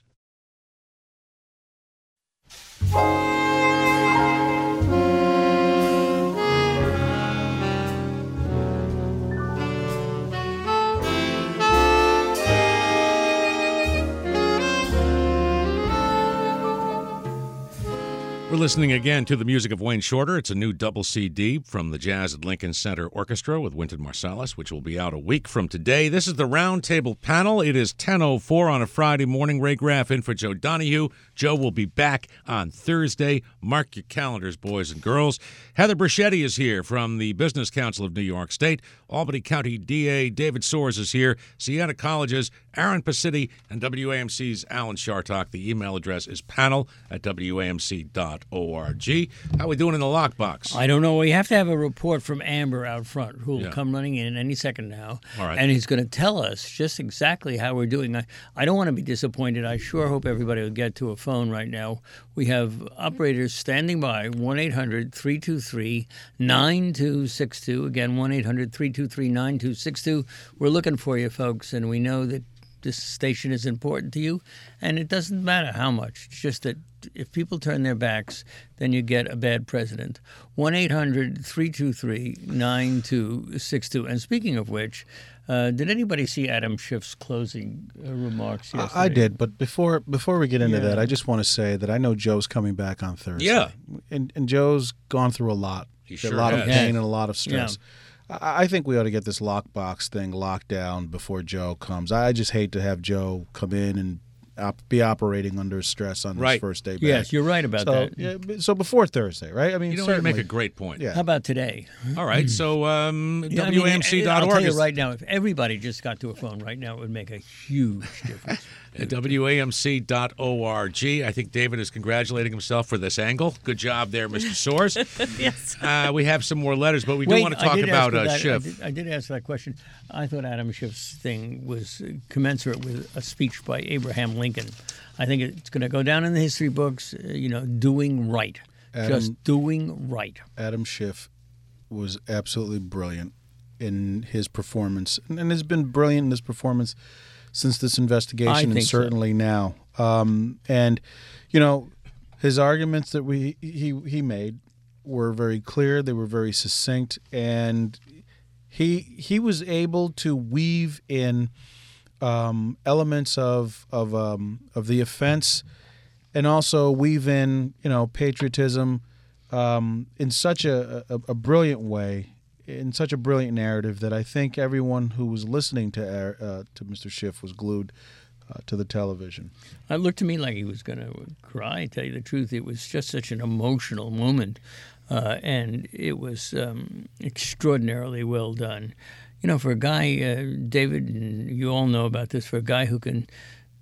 We're listening again to the music of Wayne Shorter. It's a new double C D from the Jazz at Lincoln Center Orchestra with Wynton Marsalis, which will be out a week from today. This is the Roundtable Panel. It is ten oh four on a Friday morning. Ray Graff in for Joe Donahue. Joe will be back on Thursday. Mark your calendars, boys and girls. Heather Bruschetti is here from the Business Council of New York State. Albany County D A David Soares is here. Siena College's Aaron Pacitti and W A M C's Alan Chartock. The email address is panel at W A M C dot org. How we doing in the lockbox? I don't know. We have to have a report from Amber out front, who will Yeah. come running in any second now. All right. And he's going to tell us just exactly how we're doing. I, I don't want to be disappointed. I sure hope everybody will get to a phone right now. We have operators standing by, one eight hundred three two three nine two six two. Again, one eight hundred three two three nine two six two. We're looking for you, folks, and we know that this station is important to you, and it doesn't matter how much. It's just that if people turn their backs, then you get a bad president. one eight hundred three two three nine two six two. And speaking of which, uh, did anybody see Adam Schiff's closing uh, remarks I, yesterday? I did, but before before we get into Yeah. that, I just want to say that I know Joe's coming back on Thursday. Yeah. and and Joe's gone through a lot. He a sure lot of has. pain Yes. and a lot of stress. I, I think we ought to get this lockbox thing locked down before Joe comes. I just hate to have Joe come in and op- be operating under stress on Right. his first day back. Yes, you're right about so, that. Yeah, b- so before Thursday, right? I mean, You know, you certainly. make a great point. Yeah. How about today? All right, so um, Yeah, I mean, W A M C dot org I'll tell you is right now, if everybody just got to a phone right now, it would make a huge difference. at W A M C dot org. I think David is congratulating himself for this angle. Good job there, Mister Soares. Yes. Uh, we have some more letters, but we do Wait, want to I talk did about ask uh, that, Schiff. I did, I did ask that question. I thought Adam Schiff's thing was uh, commensurate with a speech by Abraham Lincoln. I think it's going to go down in the history books, uh, you know, doing right. Adam- Just doing right. Adam Schiff was absolutely brilliant in his performance, and, and has been brilliant in his performance since this I investigation, and think so. certainly now. Um, and you know, his arguments that we he he made were very clear. They were very succinct, and he he was able to weave in um, elements of of um, of the offense, and also weave in you know patriotism um, in such a, a, a brilliant way, in such a brilliant narrative that I think everyone who was listening to uh, to Mister Schiff was glued uh, to the television. It looked to me like he was going to cry, tell you the truth. It was just such an emotional moment, uh, and it was um, extraordinarily well done. You know, for a guy, uh, David, and you all know about this, for a guy who can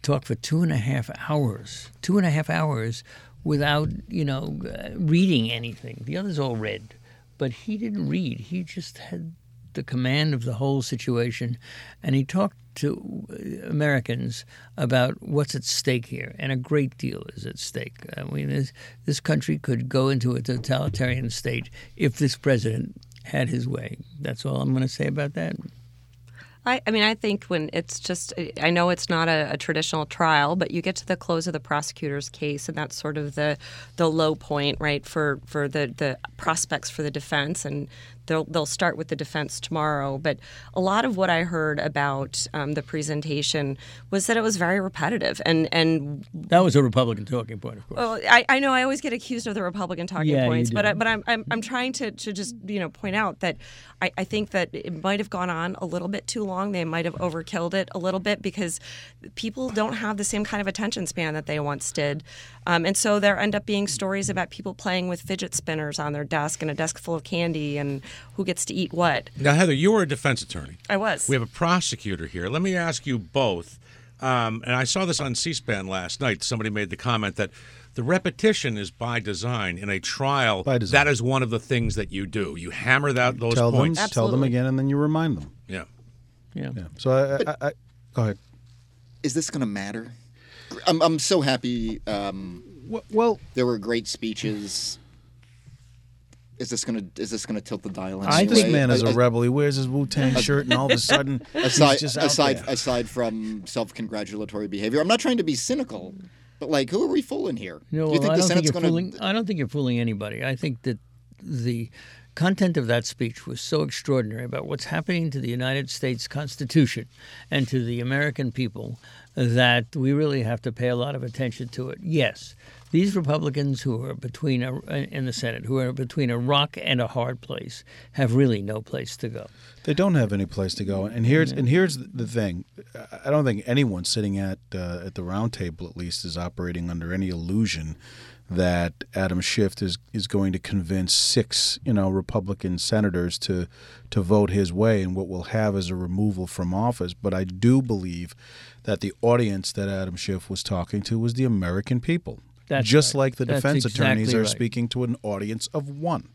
talk for two and a half hours, two and a half hours without, you know, uh, reading anything. The others all read, but he didn't read. He just had the command of the whole situation, and he talked to Americans about what's at stake here, and a great deal is at stake. I mean, this, this country could go into a totalitarian state if this president had his way. That's all I'm going to say about that. I, I mean, I think when it's just, I know it's not a, a traditional trial, but you get to the close of the prosecutor's case, and that's sort of the the low point, right, for, for the, the prospects for the defense. And they'll they'll start with the defense tomorrow. But a lot of what I heard about um, the presentation was that it was very repetitive. And, and that was a Republican talking point, of course. Well, I, I know I always get accused of the Republican talking yeah, points, you do. but I, but I'm, I'm I'm trying to, to just you know point out that I, I think that it might have gone on a little bit too long. They might have overkilled it a little bit because people don't have the same kind of attention span that they once did, um, and so there end up being stories about people playing with fidget spinners on their desk and a desk full of candy and who gets to eat what. Now, Heather, you were a defense attorney. I was. We have a prosecutor here. Let me ask you both, um, and I saw this on C-SPAN last night. Somebody made the comment that the repetition is by design. In a trial, By design. that is one of the things that you do. You hammer that those tell points. them, tell them Absolutely. again, and then you remind them. Yeah. Yeah. Yeah. So I, I, I, I go ahead. Is this going to matter? I'm I'm so happy. Um, Well, there were great speeches. Is this gonna is this gonna tilt the dial? In I any this way? man is a A- rebel. He wears his Wu-Tang shirt, and all of a sudden, aside he's just out aside there. aside from self-congratulatory behavior. I'm not trying to be cynical, but like, who are we fooling here? No, Do you well, think I the don't think Senate's you're going fooling. to? I don't think you're fooling anybody. I think that the content of that speech was so extraordinary about what's happening to the United States Constitution and to the American people that we really have to pay a lot of attention to it. Yes, these Republicans who are between a, in the Senate, who are between a rock and a hard place, have really no place to go. They don't have any place to go, and here's and here's the thing. I don't think anyone sitting at uh, at the round table, at least, is operating under any illusion that Adam Schiff is is going to convince six, you know, Republican senators to to vote his way, and what we'll have is a removal from office. But I do believe that the audience that Adam Schiff was talking to was the American people, That's just right. like the That's defense attorneys exactly are right. speaking to an audience of one.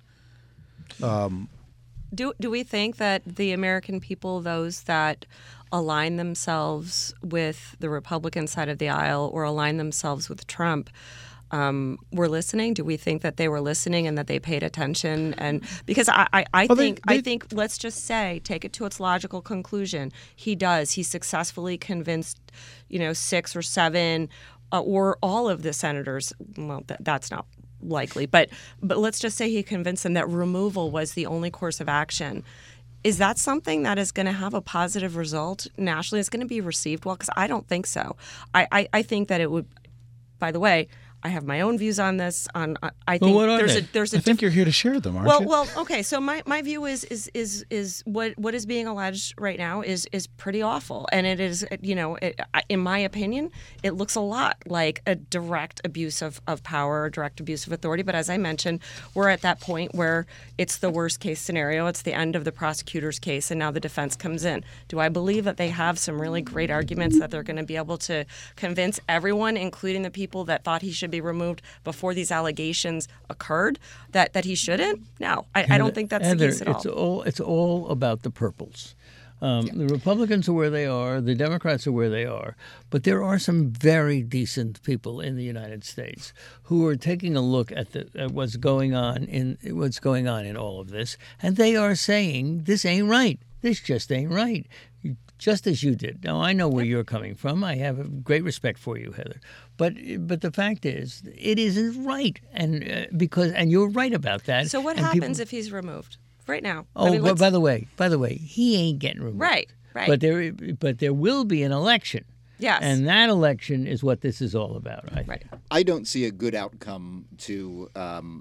Do do we think that the American people, those that align themselves with the Republican side of the aisle or align themselves with Trump, um, were listening? Do we think that they were listening and that they paid attention? And because I, I, I Well, they- think I they- think let's just say, take it to its logical conclusion. He does. He successfully convinced, you know, six or seven, uh, or all of the senators. Well, th- that's not likely, but but let's just say he convinced them that removal was the only course of action. Is that something that is going to have a positive result nationally? Is going to be received well? Because I don't think so. I, I, I think that it would. By the way, I have my own views on this. On I I think what are there's they? a there's a I think you're here to share them, aren't well, you? well, okay. So my, my view is is is is what what is being alleged right now is is pretty awful, and it is, you know, it, in my opinion, it looks a lot like a direct abuse of, of power, or direct abuse of authority. But as I mentioned, we're at that point where it's the worst case scenario. It's the end of the prosecutor's case, and now the defense comes in. Do I believe that they have some really great arguments that they're going to be able to convince everyone, including the people that thought he should be removed before these allegations occurred, that, that he shouldn't? No, I, I don't think that's Heather, the case at all. It's all it's all about the purples. Um, The Republicans are where they are. The Democrats are where they are. But there are some very decent people in the United States who are taking a look at, the, at what's going on in what's going on in all of this, and they are saying this ain't right. This just ain't right. Just as you did. Now I know where you're coming from. I have a great respect for you, Heather. But but the fact is, it isn't right, and uh, because and you're right about that. So what And happens people- if he's removed right now? Oh, I mean, but let's- by the way, by the way, he ain't getting removed. Right, right. But there, but there will be an election. Yes. And that election is what this is all about. I think. Right. I don't see a good outcome to um,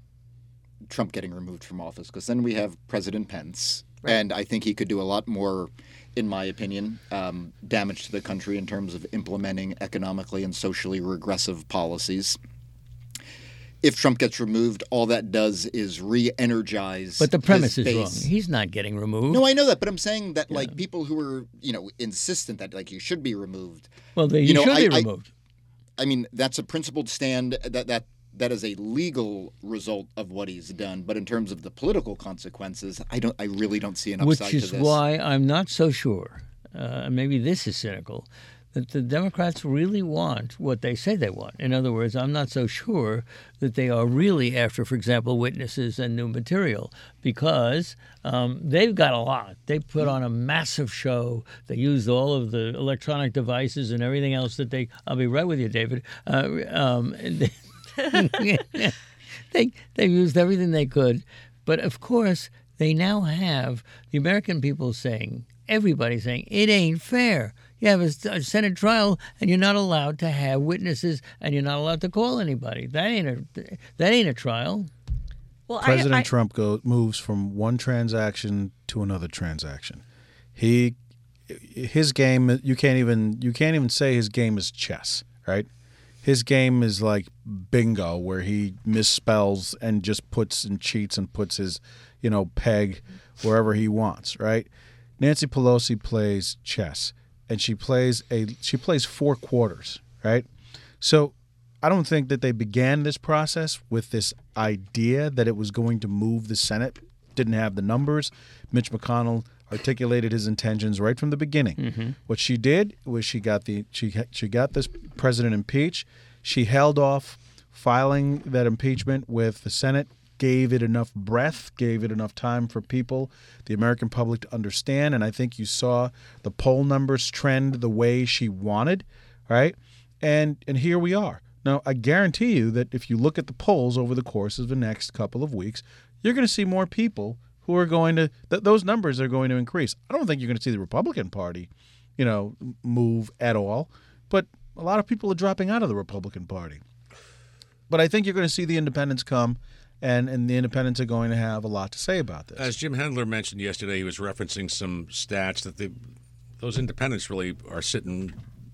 Trump getting removed from office, because then we have President Pence, Right. and I think he could do a lot more, in my opinion, um, damage to the country in terms of implementing economically and socially regressive policies. if Trump gets removed, all that does is re-energize. But the premise his is base. wrong. He's not getting removed. No, I know that, but I'm saying that like people who are you know insistent that like you should be removed. Well, they, you know, should I, be removed. I, I mean, that's a principled stand. That that that is a legal result of what he's done. But in terms of the political consequences, I don't. I really don't see an upside Which to is this. why I'm not so sure. Uh, maybe this is cynical. That the Democrats really want what they say they want. In other words, I'm not so sure that they are really after, for example, witnesses and new material, because um, they've got a lot. They put on a massive show. They used all of the electronic devices and everything else that they. I'll be right with you, David. Uh, um, they, they they've used everything they could, but of course they now have the American people saying, everybody saying, it ain't fair. You have a, a Senate trial, and you're not allowed to have witnesses, and you're not allowed to call anybody. That ain't a that ain't a trial. Well, President I, I, Trump goes moves from one transaction to another transaction. He, his game. You can't even you can't even say his game is chess, right? His game is like bingo, where he misspells and just puts and cheats and puts his, you know, peg wherever he wants, right? Nancy Pelosi plays chess. And she plays a she plays four quarters, right? So I don't think that they began this process with this idea that it was going to move the Senate. Didn't have the numbers. Mitch McConnell articulated his intentions right from the beginning. Mm-hmm. What she did was she got the she she got this president impeached. She held off filing that impeachment with the Senate. Gave it enough breath, gave it enough time for people, the American public, to understand. And I think you saw the poll numbers trend the way she wanted, right? And and here we are. Now, I guarantee you that if you look at the polls over the course of the next couple of weeks, you're going to see more people who are going to, th- those numbers are going to increase. I don't think you're going to see the Republican Party, you know, move at all. But a lot of people are dropping out of the Republican Party. But I think you're going to see the independents come. And and the independents are going to have a lot to say about this. As Jim Hendler mentioned yesterday, he was referencing some stats that the, those independents really are sitting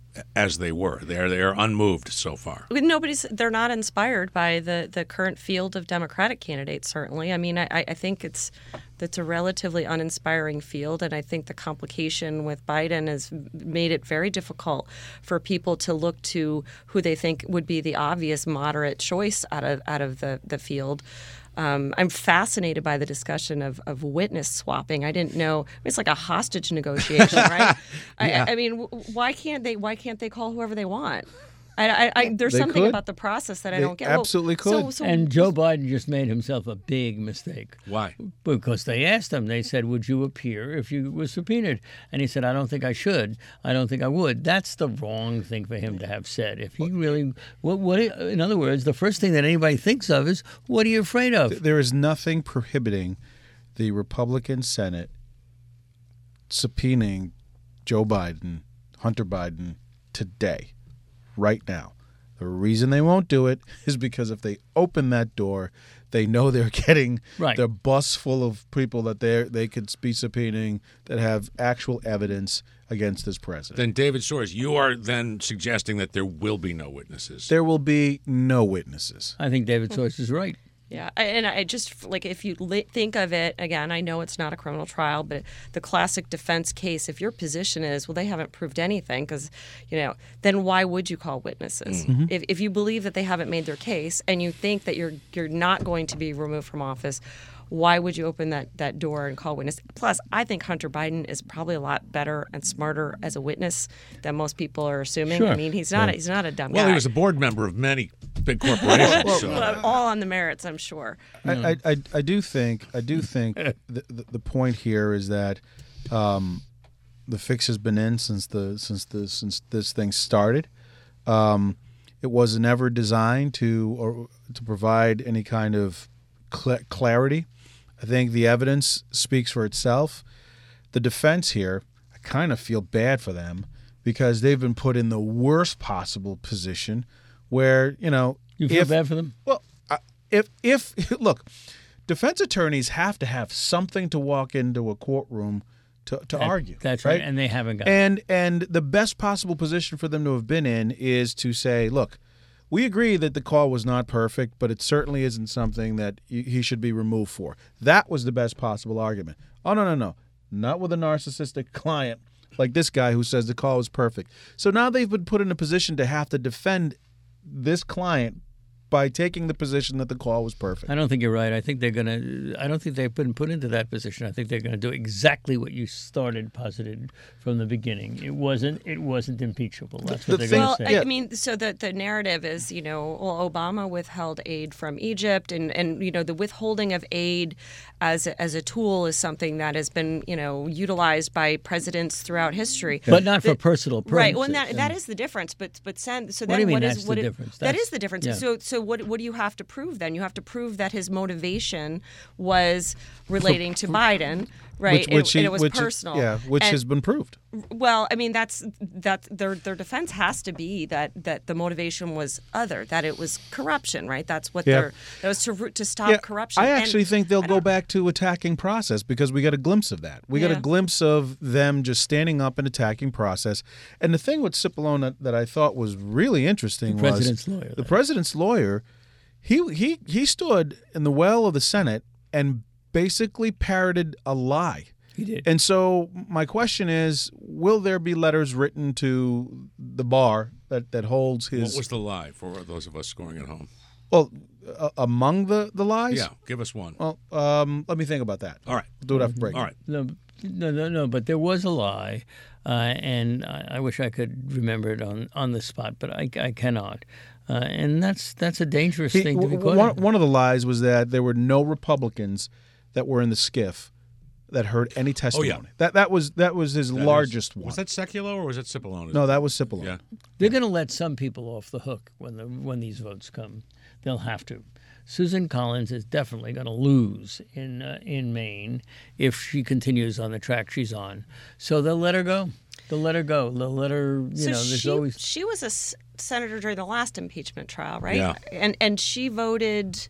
as they were. They're they are unmoved so far. Nobody's they're not inspired by the, the current field of Democratic candidates. Certainly, I mean, I, I think it's that's a relatively uninspiring field, and I think the complication with Biden has made it very difficult for people to look to who they think would be the obvious moderate choice out of out of the the field. Um, I'm fascinated by the discussion of, of witness swapping. I didn't know. I mean, it's like a hostage negotiation, right? Yeah. I, I mean, why can't they? Why can't they call whoever they want? I, I, I, there's They something could. about the process that I They don't get. absolutely Well, could. So, so And Joe Biden just made himself a big mistake. Why? Because they asked him, they said, would you appear if you were subpoenaed? And he said, I don't think I should. I don't think I would. That's the wrong thing for him to have said. If he really, what, what? In other words, the first thing that anybody thinks of is, what are you afraid of? There is nothing prohibiting the Republican Senate subpoenaing Joe Biden, Hunter Biden, today, right now. The reason they won't do it is because if they open that door, they know they're getting Right. their bus full of people that they they could be subpoenaing that have actual evidence against this president. Then, David Soares, you are then suggesting that there will be no witnesses. There will be no witnesses. I think David Soares is right. Yeah, I- and I just like if you li- think of it again, I know it's not a criminal trial, but the classic defense case, if your position is, well, they haven't proved anything, because, you know, then why would you call witnesses? Mm-hmm. If, if you believe that they haven't made their case and you think that you're you're not going to be removed from office, why would you open that, that door and call witness? Plus, I think Hunter Biden is probably a lot better and smarter as a witness than most people are assuming. Sure. I mean, he's not a, he's not a dumb well, guy. he was a board member of many big corporations. so. Well, all on the merits, I'm sure. I, I, I, I do think I do think the, the the point here is that um, the fix has been in since the since the since this thing started. Um, it was never designed to or to provide any kind of cl- clarity. I think the evidence speaks for itself. The defense here, I kind of feel bad for them because they've been put in the worst possible position where, you know, You feel if, bad for them? Well, I- if if look, defense attorneys have to have something to walk into a courtroom to, to argue. That's right. And they haven't got it. And and the best possible position for them to have been in is to say, look, we agree that the call was not perfect, but it certainly isn't something that he he should be removed for. That was the best possible argument. Oh, no, no, no. Not with a narcissistic client like this guy who says the call was perfect. So now they've been put in a position to have to defend this client by taking the position that the call was perfect. I don't think you're right. I think they're going to. I don't think they've been put into that position. I think they're going to do exactly what you started posited from the beginning. It wasn't. It wasn't impeachable. That's The- what the they're thing- going Well, to say. Yeah. I mean, so the the narrative is, you know, well, Obama withheld aid from Egypt, and, and you know, the withholding of aid as a, as a tool is something that has been, you know, utilized by presidents throughout history. But not for The- personal purposes. Right. Well, and that that is the difference. But but sen- so What then do you mean what is that's what the it- difference? That That's- is the difference. yeah. So so what what do you have to prove then? You have to prove that his motivation was relating to Biden, right? Which, which, and, he, and it was which is- personal. yeah, which And- has been proved. well, I mean, that's that their their defense has to be that that the motivation was other, that it was corruption, right? That's what Yeah. they're that was to to stop Yeah, corruption. I And actually think they'll I go don't- back to attacking process because we got a glimpse of that. We got a Yeah. glimpse of them just standing up and attacking process. And the thing with Cipollone that, that I thought was really interesting The was president's lawyer, the that president's lawyer. He he he stood in the well of the Senate and basically parroted a lie. He did. And so my question is, will there be letters written to the bar that, that holds his What was the lie for those of us scoring at home? well uh, among the, the lies? Yeah, give us one. Well, um, let me think about that. All right. We'll do it after break. All right. No, no, no, no. But there was a lie, uh, and I, I wish I could remember it on, on the spot, but I, I cannot. Uh, and that's that's a dangerous He- thing to be w- quoting. one, one of the lies was that there were no Republicans that were in the skiff that heard any testimony. That that was that was his That is- largest one. Was that Seculo or was it Cipollone? No, that was Cipollone. Yeah. They're going to let some people off the hook when the when these votes come. They'll have to. Susan Collins is definitely going to lose in uh, in Maine if she continues on the track she's on. So they'll let her go. They'll let her go. They'll let her. You So know, there's she always. she was a s- senator during the last impeachment trial, right? Yeah. And and she voted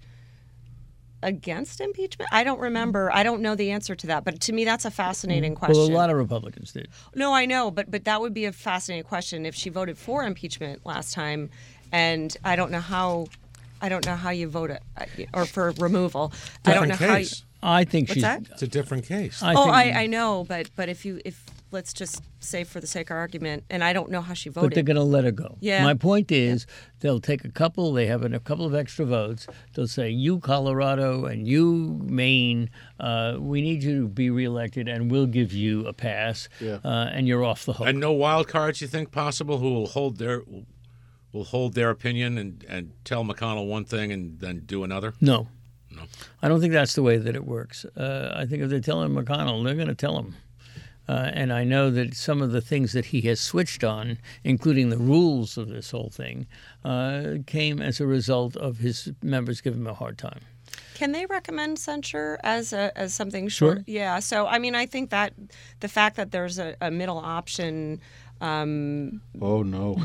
against impeachment. I don't remember. I don't know the answer to that. But to me, that's a fascinating question. Well, a lot of Republicans did. No, I know, but but that would be a fascinating question if she voted for impeachment last time, and I don't know how, I don't know how you vote it, or for removal. I don't know Different how. You, case. I think what's she's. that? It's a different case. I oh, think, I, I know, but but if you if let's just say for the sake of argument, and I don't know how she But they're voted. going to let her go. Yeah. My point is, they'll take a couple. They have a couple of extra votes. They'll say, "You Colorado and you Maine, uh, we need you to be reelected, and we'll give you a pass, Yeah. uh, and you're off the hook." And no wild cards, you think possible? Who will hold their will hold their opinion and, and tell McConnell one thing and then do another? no, No. I don't think that's the way that it works. Uh, I think if they're telling McConnell, they're going to tell him. Uh, and I know that some of the things that he has switched on, including the rules of this whole thing, uh, came as a result of his members giving him a hard time. Can they recommend censure as a as something Sure. short? Yeah. So I mean, I think that the fact that there's a, a middle option. Um, Oh no!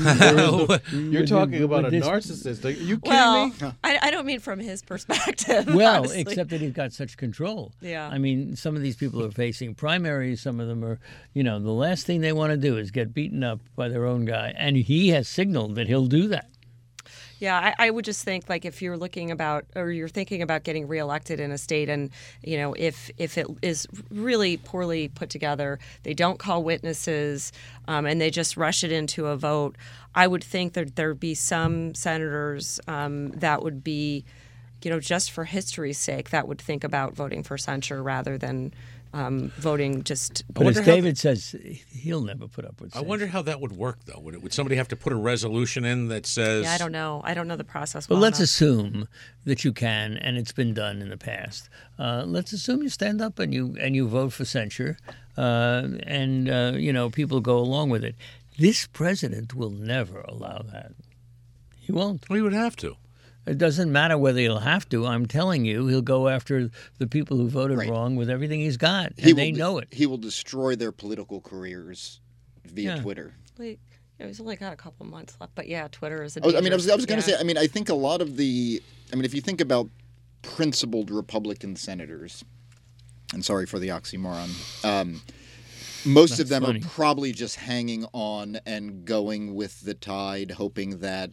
You're talking about a this- narcissist. Are you kidding well, me? I, I don't mean from his perspective. Well, honestly. except that he's got such control. Yeah. I mean, some of these people are facing primaries. Some of them are, you know, the last thing they want to do is get beaten up by their own guy. And he has signaled that he'll do that. Yeah, I, I would just think like if you're looking about or you're thinking about getting reelected in a state, and you know if if it is really poorly put together, they don't call witnesses, um, and they just rush it into a vote. I would think that there'd be some senators um, that would be, you know, just for history's sake, that would think about voting for censure rather than um, voting just. But as wonder how David says, he'll never put up with I censure. wonder how that would work, though. Would, it, would somebody have to put a resolution in that says? Yeah, I don't know. I don't know the process. But well let's enough. assume that you can, and it's been done in the past. Uh, let's assume you stand up and you and you vote for censure, uh, and uh, you know people go along with it. This president will never allow that. He won't. Well, he would have to. It doesn't matter whether he'll have to. I'm telling you, he'll go after the people who voted Right. wrong with everything he's got, and He they will, know it. He will destroy their political careers via Yeah. Twitter. Like, yeah, he's only got a couple months left, but yeah, Twitter is a. I was- I mean, I was, I was going dangerous- to yeah. say, I mean, I think a lot of the, I mean, if you think about principled Republican senators, and sorry for the oxymoron, um, most That's of them funny. are probably just hanging on and going with the tide, hoping that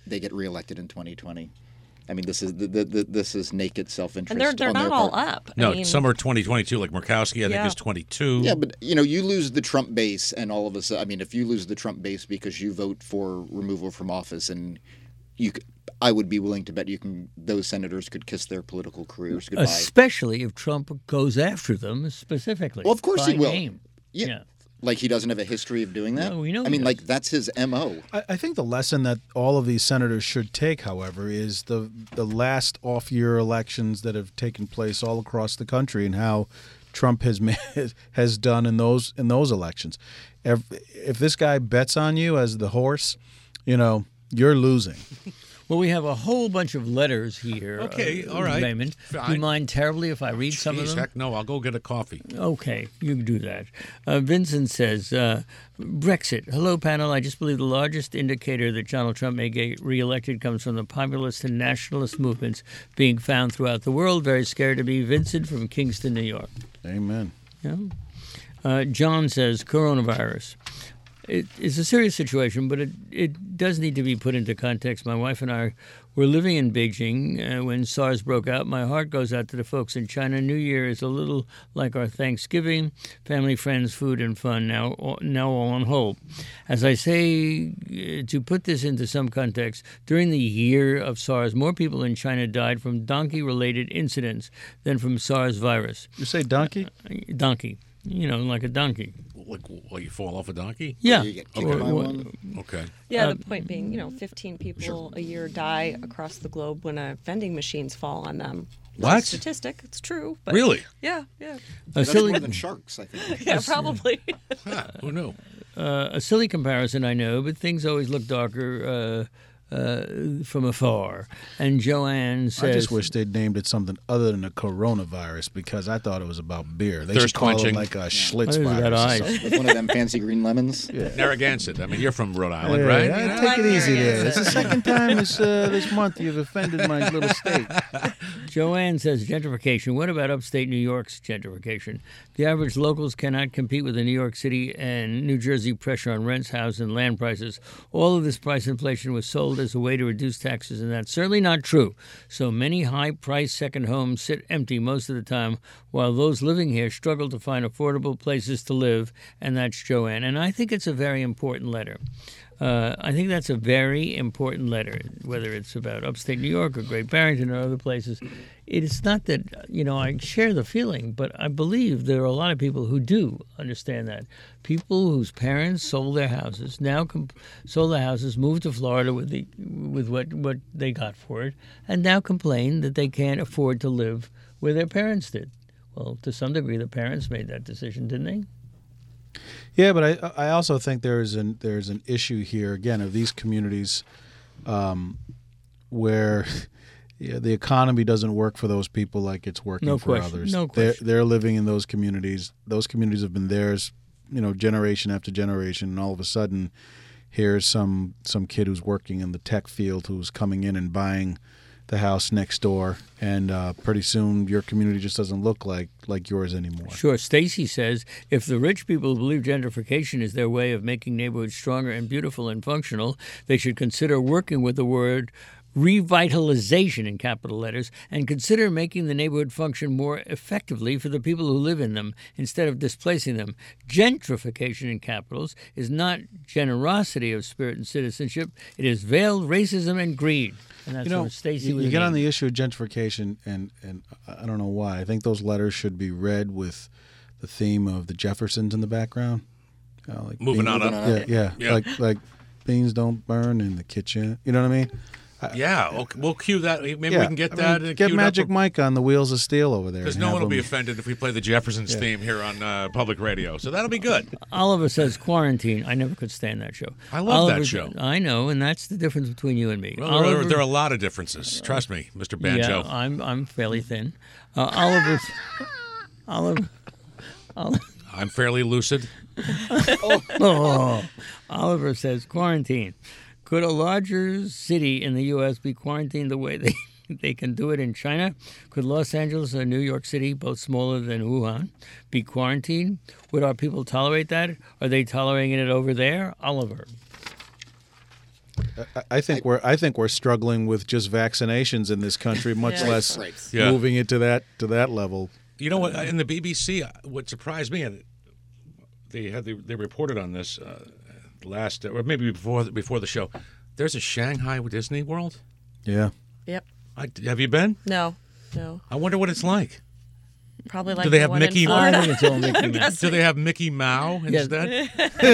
they get reelected in twenty twenty. I mean, this is the, the, the, this is naked self-interest. And they're they're on not their all part. up. I No, mean, some are twenty twenty-two, like Murkowski, I think, Yeah. is twenty-two. Yeah, but you know, you lose the Trump base, and all of a sudden, I mean, if you lose the Trump base because you vote for removal from office, and you, c- I would be willing to bet you can. Those senators could kiss their political careers goodbye. Especially if Trump goes after them specifically. Well, of course by he will. name. Yeah. Yeah. Like he doesn't have a history of doing that. No, we know I he mean, does. like that's his M O. I, I think the lesson that all of these senators should take, however, is the the last off-year elections that have taken place all across the country and how Trump has made, has done in those in those elections. If, if this guy bets on you as the horse, you know, you're losing. Well, we have a whole bunch of letters here. Okay, uh, all right. Raymond. Do Fine. you mind terribly if I read some of Jeez, them? heck no, I'll go get a coffee. Okay, you can do that. Uh, Vincent says, uh, Brexit. Hello, panel. I just believe the largest indicator that Donald Trump may get reelected comes from the populist and nationalist movements being found throughout the world. Very scared to be Vincent from Kingston, New York. Amen. Yeah. Uh, John says, coronavirus. It, it's a serious situation, but it, it does need to be put into context. My wife and I were living in Beijing uh, when SARS broke out. My heart goes out to the folks in China. New Year is a little like our Thanksgiving. Family, friends, food, and fun now, now all on hold. As I say, uh, to put this into some context, during the year of SARS, more people in China died from donkey-related incidents than from SARS virus. You say donkey? Donkey. You know, like a donkey. Like, well, you fall off a donkey? Yeah. You get kicked Or- by or- one. Okay. Yeah, Uh, the point being, you know, fifteen people a year die across the globe when uh, vending machines fall on them. It's a What? statistic. It's true. But Really? Yeah, yeah. A That's silly, more than sharks, I think. Yeah, probably. Huh, who knew? uh, a silly comparison, I know, but things always look darker uh, uh, from afar. And Joanne says, I just wish they'd named it something other than a coronavirus because I thought it was about beer. They Thirst should call quenching. it like a What Schlitz is virus. that or ice? something. With one of them fancy green lemons. Narragansett. I mean, you're from Rhode Island, Yeah, right? yeah, You know? take it easy there. It's the second time this uh, this month you've offended my little state. Joanne says gentrification. What about upstate New York's gentrification? The average locals cannot compete with the New York City and New Jersey pressure on rents, house, and land prices. All of this price inflation was sold as a way to reduce taxes, and that's certainly not true. So many high-priced second homes sit empty most of the time, while those living here struggle to find affordable places to live, and that's Joanne. And I think it's a very important letter. Uh, I think that's a very important letter, whether it's about upstate New York or Great Barrington or other places. It is not that, you know, I share the feeling, but I believe there are a lot of people who do understand that. People whose parents sold their houses, now comp- sold their houses, moved to Florida with the with what, what they got for it, and now complain that they can't afford to live where their parents did. Well, to some degree, the parents made that decision, didn't they? Yeah, but I I also think there's an there's an issue here again of these communities, um, where yeah, the economy doesn't work for those people like it's working No for question, others. no They're question. they're living in those communities. Those communities have been theirs, you know, generation after generation, and all of a sudden, here's some some kid who's working in the tech field who's coming in and buying the house next door, and uh, pretty soon your community just doesn't look like like yours anymore. Sure. Stacy says if the rich people believe gentrification is their way of making neighborhoods stronger and beautiful and functional, they should consider working with the word revitalization in capital letters and consider making the neighborhood function more effectively for the people who live in them instead of displacing them. Gentrification in capitals is not generosity of spirit and citizenship. It is veiled racism and greed. And that's You know, what Stacy you, was you get on meaning. the issue of gentrification, and, and I don't know why. I think those letters should be read with the theme of the Jeffersons in the background. You know, like Moving on Moving up. on Yeah, yeah, Yeah. like like beans don't burn in the kitchen. You know what I mean? Yeah, okay, we'll cue that. Maybe yeah, we can get I that. mean, uh, get queued Magic up. Mike on the Wheels of Steel over there. Because and no have one will be him- offended if we play the Jeffersons theme here on uh, public radio. So that'll be good. Oliver says quarantine. I never could stand that show. I love that Oliver- show. I know, and that's the difference between you and me. Well, there, are, Oliver- there are a lot of differences. Trust me, Mister Banjo. Yeah, I'm I'm fairly thin. Uh, Oliver, Oliver, Oliver, I'm fairly lucid. oh, Oliver says quarantine. Could a larger city in the U S be quarantined the way they they can do it in China? Could Los Angeles or New York City, both smaller than Wuhan, be quarantined? Would our people tolerate that? Are they tolerating it over there? Oliver. I, I think I, we're I think we're struggling with just vaccinations in this country, much yeah. less right. Yeah. moving it to that to that level. You know what? In the B B C, what surprised me, and they had they, they reported on this uh, last, or maybe before before the show. There's a Shanghai Disney World. Yeah. Yep. I, have you been? No. No. I wonder what it's like. Probably like Do they the have one in Mickey I Florida. think it's all Mickey Mouse. Do they have Mickey Mao instead?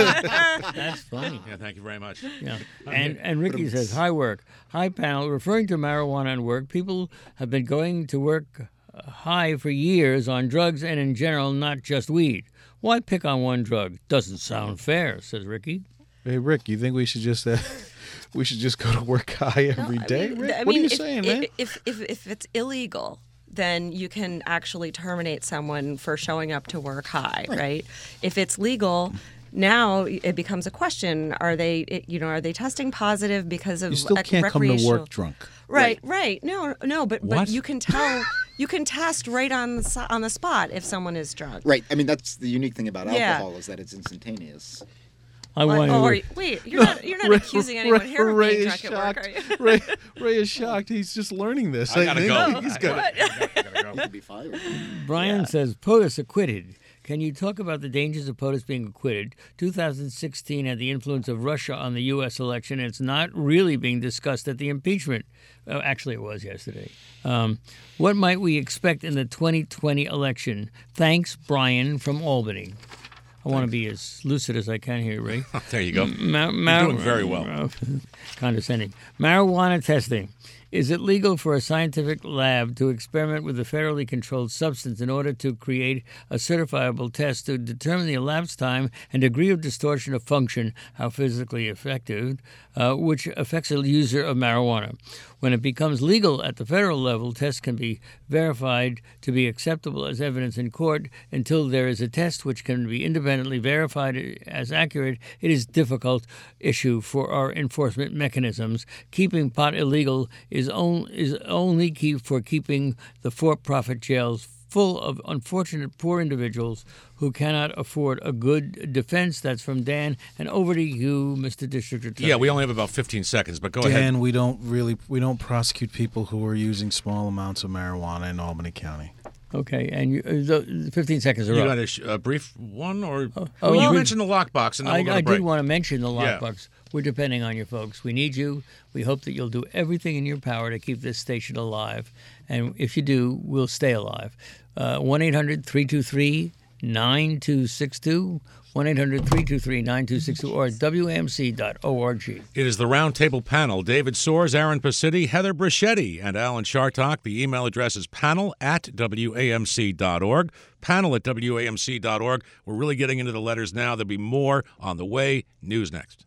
That's funny. Yeah, thank you very much. Yeah. And and Ricky says, "Hi work, hi panel." Referring to marijuana and work, people have been going to work uh, high for years on drugs and in general, not just weed. Why pick on one drug? Doesn't sound fair," says Ricky. Hey Rick, you think we should just uh, we should just go to work high every No, I day? mean, Rick? I what mean, are you if, saying, if, man? If, if if it's illegal, then you can actually terminate someone for showing up to work high, right? right? If it's legal, now it becomes a question: Are they, it, you know, are they testing positive because of You still a can't come to recreational- work drunk. Right, right. No, no, but What? but you can tell, you can test right on the so- on the spot if someone is drunk. Right. I mean, that's the unique thing about Yeah. alcohol is that it's instantaneous. I What- want oh, are to. you, wait, you're not you're not Ray- accusing anyone Ray- here of Ray being is drunk at work, are shocked. you? Ray, Ray is shocked. He's just learning this. I gotta think. go. He's I- got I gotta go. You could be fired. Brian says, POTUS acquitted. Can you talk about the dangers of POTUS being acquitted? two thousand sixteen had the influence of Russia on the U S election. It's not really being discussed at the impeachment. Uh, actually, it was yesterday. Um, what might we expect in the twenty twenty election? Thanks, Brian from Albany. I want to be as lucid as I can here, Ray. There you go. Ma- You're mar- doing very well. uh, condescending. Marijuana testing. Is it legal for a scientific lab to experiment with a federally controlled substance in order to create a certifiable test to determine the elapsed time and degree of distortion of function, how physically effective, uh, which affects a user of marijuana? When it becomes legal at the federal level, tests can be verified to be acceptable as evidence in court. Until there is a test which can be independently verified as accurate, it is a difficult issue for our enforcement mechanisms. Keeping pot illegal is, on, is only key for keeping the for-profit jails full of unfortunate poor individuals who cannot afford a good defense. That's from Dan. And over to you, Mister District Attorney. Yeah, we only have about fifteen seconds, but go Dan, ahead. we don't really we don't prosecute people who are using small amounts of marijuana in Albany County. Okay, and you, uh, the fifteen seconds are You up. got a, sh- a brief one, or oh, well, you we- mentioned the lockbox, and then I, we'll go to I break. did want to mention the Yeah. lockbox. We're depending on you folks. We need you. We hope that you'll do everything in your power to keep this station alive. And if you do, we'll stay alive. Uh, one eight hundred three two three nine two six two, one eight hundred three two three nine two six two, or at W A M C dot org. It is the roundtable panel. David Soares, Aaron Pacitti, Heather Brichetti, and Alan Chartock. The email address is panel at W A M C dot org. Panel at W A M C dot org. We're really getting into the letters now. There'll be more on the way. News next.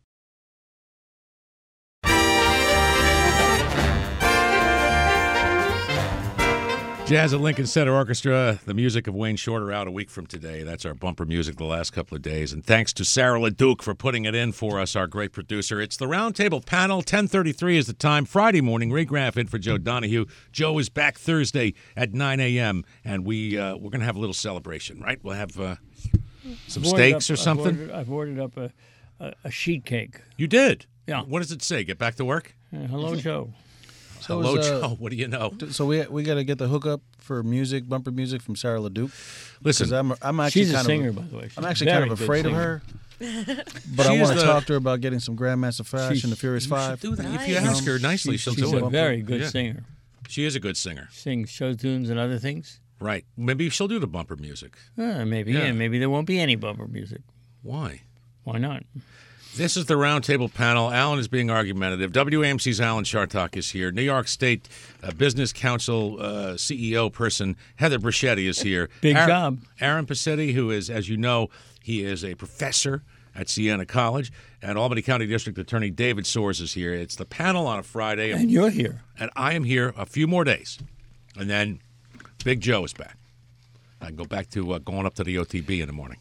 Jazz at Lincoln Center Orchestra, the music of Wayne Shorter out a week from today. That's our bumper music the last couple of days. And thanks to Sarah LeDuc for putting it in for us, our great producer. It's the Roundtable Panel. ten thirty-three is the time. Friday morning, Regraph in for Joe Donahue. Joe is back Thursday at nine a.m. And we, uh, we're going to have a little celebration, right? We'll have uh, some I've ordered steaks up- or something. I've ordered, I've ordered up a, a, a sheet cake. You did? Yeah. What does it say? Get back to work? Uh, hello, Joe. So Hello, is, uh, Joe. What do you know? So we we got to get the hookup for music, bumper music from Sarah LeDuc. Listen, Because I'm I'm actually She's a kind singer, of by the way. She's I'm actually very kind of good afraid of singer. her. But I She want is to the- talk to her about getting some Grandmaster Flash She's- and the Furious you Five. should do that. If you Nice. ask her nicely, she'll She's do a it. very good Yeah. singer. She is a good singer. Sings show tunes and other things. Right. Maybe she'll do the bumper music. Uh, maybe, Yeah. yeah, maybe there won't be any bumper music. Why? Why not? This is the Roundtable Panel. Alan is being argumentative. W A M C's Alan Chartock is here. New York State uh, Business Council uh, C E O person Heather Brichetti is here. Big Aaron, job. Aaron Pacetti, who is, as you know, he is a professor at Siena College. And Albany County District Attorney David Soares is here. It's the panel on a Friday. And you're here. And I am here a few more days. And then Big Joe is back. I can go back to uh, going up to the O T B in the morning.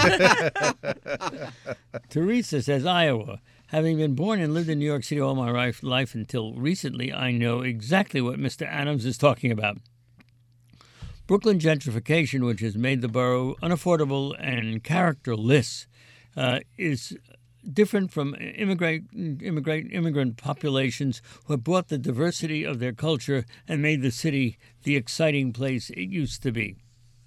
Teresa says, Iowa. Having been born and lived in New York City all my life, life until recently, I know exactly what Mister Adams is talking about. Brooklyn gentrification, which has made the borough unaffordable and characterless, uh, is different from immigrant, immigrant, immigrant populations who have brought the diversity of their culture and made the city the exciting place it used to be.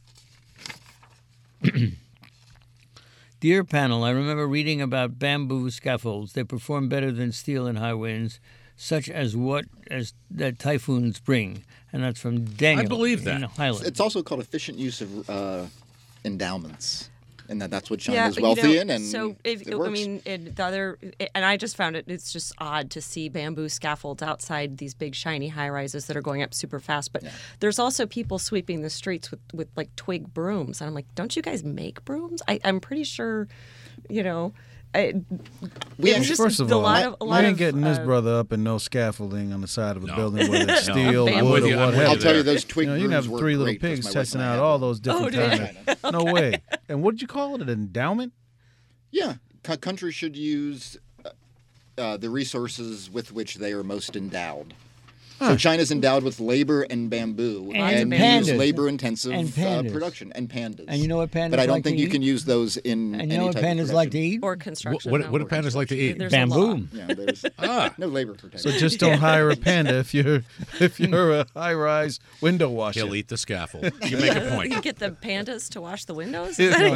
Dear panel, I remember reading about bamboo scaffolds. They perform better than steel in high winds, such as what as that typhoons bring. And that's from Daniel. I believe that. in Highland. It's also called efficient use of uh, endowments, and that that's what China Yeah, is but, wealthy you know, in. And so if, it I works. mean, it, the other, it, and I just found it. It's just odd to see bamboo scaffolds outside these big shiny high rises that are going up super fast. But there's also people sweeping the streets with with like twig brooms, and I'm like, don't you guys make brooms? I, I'm pretty sure, you know. I, We it was actually- just First of a all, lot I, of, a I lot ain't of, getting this uh, brother up in no scaffolding on the side of a No. building, whether it's No. steel, I'm wood, with you. or I'm what with have I'll you tell there. you, those twig You know, you can brooms have work three little great, 'cause pigs my wife testing and I out have all them. those different Oh, do kinds of. No way. And what did you call it? An endowment? Yeah, co- countries should use uh, uh, the resources with which they are most endowed. So China's endowed with labor and bamboo, And and, pandas. use labor-intensive And uh, pandas. production and pandas. And you know what pandas But I don't like think to you eat? can use those in And any you know what type of pandas like to production. eat? or What, construction. what, no. what do pandas like to eat? There's a lot. Bamboo. Yeah, there's Ah. no labor protection. So just don't hire a panda if you're if you're a high-rise window washer. He'll eat the scaffold. You make a You point. get the pandas to wash the windows.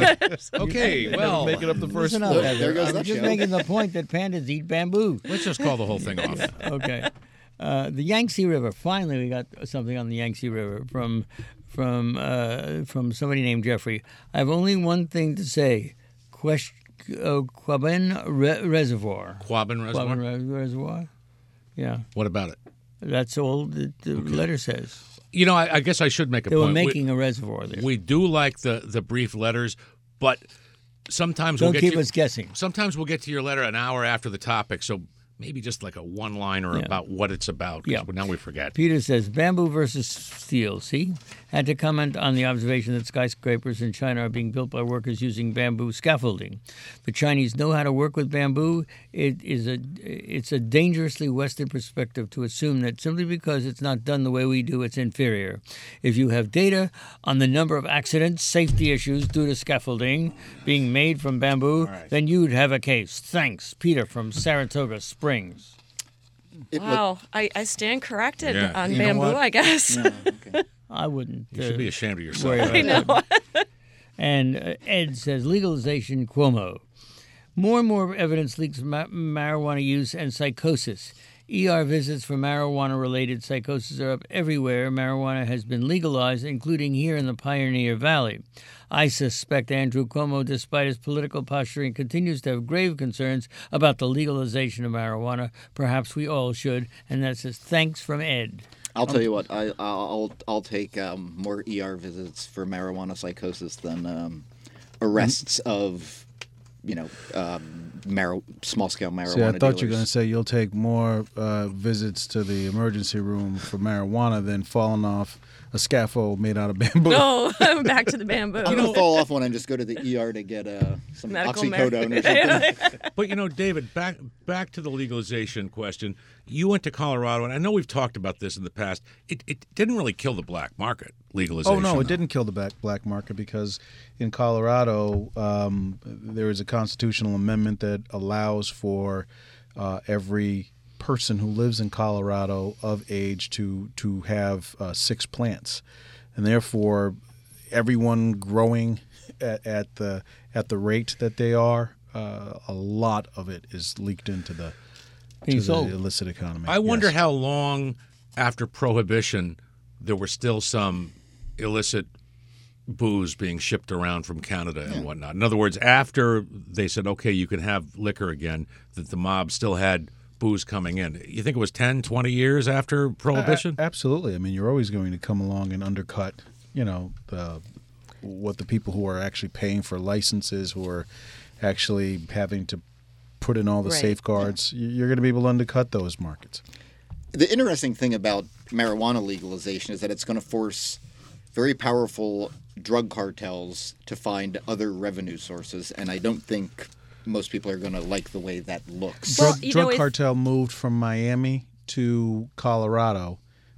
Okay, well, Make it up the first Listen up, floor. Heather. there goes I'm that just show. making the point that pandas eat bamboo. let's just call the whole thing off. Okay. Uh, the Yangtze River. Finally, we got something on the Yangtze River from from uh, from somebody named Jeffrey. I have only one thing to say. Quest- uh, Quabbin Re- Reservoir. Quabbin Reservoir? Quabbin Re- Reservoir. Yeah, What about it? that's all the, the letter says. You know, I, I guess I should make a They point. were We- making a reservoir there. We do like the, the brief letters, but sometimes Don't we'll get keep to, us guessing. sometimes we'll get to your letter an hour after the topic. So maybe just like a one liner Yeah. about what it's about. 'Cause Yeah. now we forget. Peter says bamboo versus steel. See, had to comment on the observation that skyscrapers in China are being built by workers using bamboo scaffolding. The Chinese know how to work with bamboo. It is a it's a dangerously Western perspective to assume that simply because it's not done the way we do, it's inferior. If you have data on the number of accidents, safety issues due to scaffolding being made from bamboo, then you'd have a case. Thanks, Peter from Saratoga Springs. It look- Wow, I, I stand corrected Yeah. on You know bamboo, what? I guess. yeah, okay. I wouldn't. You should uh, be ashamed of worry yourself. about that. And uh, Ed says legalization Cuomo. More and more evidence leaks ma- marijuana use and psychosis. E R visits for marijuana-related psychosis are up everywhere. Marijuana has been legalized, including here in the Pioneer Valley. I suspect Andrew Cuomo, despite his political posturing, continues to have grave concerns about the legalization of marijuana. Perhaps we all should. And that says, thanks from Ed. I'll tell you what. I, I'll I'll take um, more E R visits for marijuana psychosis than um, arrests of, you know, um, mar- small scale marijuana. See, I thought you were dealers. going to say you'll take more uh, visits to the emergency room for marijuana than falling off a scaffold made out of bamboo. No, back to the bamboo. I'm gonna fall off one and just go to the E R to get uh, some Medical oxycodone or something. But you know, David, back back to the legalization question. You went to Colorado, and I know we've talked about this in the past. It it didn't really kill the black market legalization. Oh no, though. it didn't kill the black black market because in Colorado um, there is a constitutional amendment that allows for uh, every person who lives in Colorado of age to to have uh, six plants, and therefore everyone growing at, at the at the rate that they are, uh, a lot of it is leaked into the, Being to the sold. illicit economy. I wonder Yes. how long after Prohibition there were still some illicit booze being shipped around from Canada and whatnot. In other words, after they said, okay, you can have liquor again, that the mob still had booze coming in. You think it was ten, twenty years after Prohibition? A- absolutely. I mean, you're always going to come along and undercut, you know, the, what the people who are actually paying for licenses, who are actually having to put in all the Right. safeguards. y- You're going to be able to undercut those markets. The interesting thing about marijuana legalization is that it's going to force very powerful drug cartels to find other revenue sources, and I don't think most people are going to like the way that looks. Well, drug you drug know, if- cartel moved from Miami to Colorado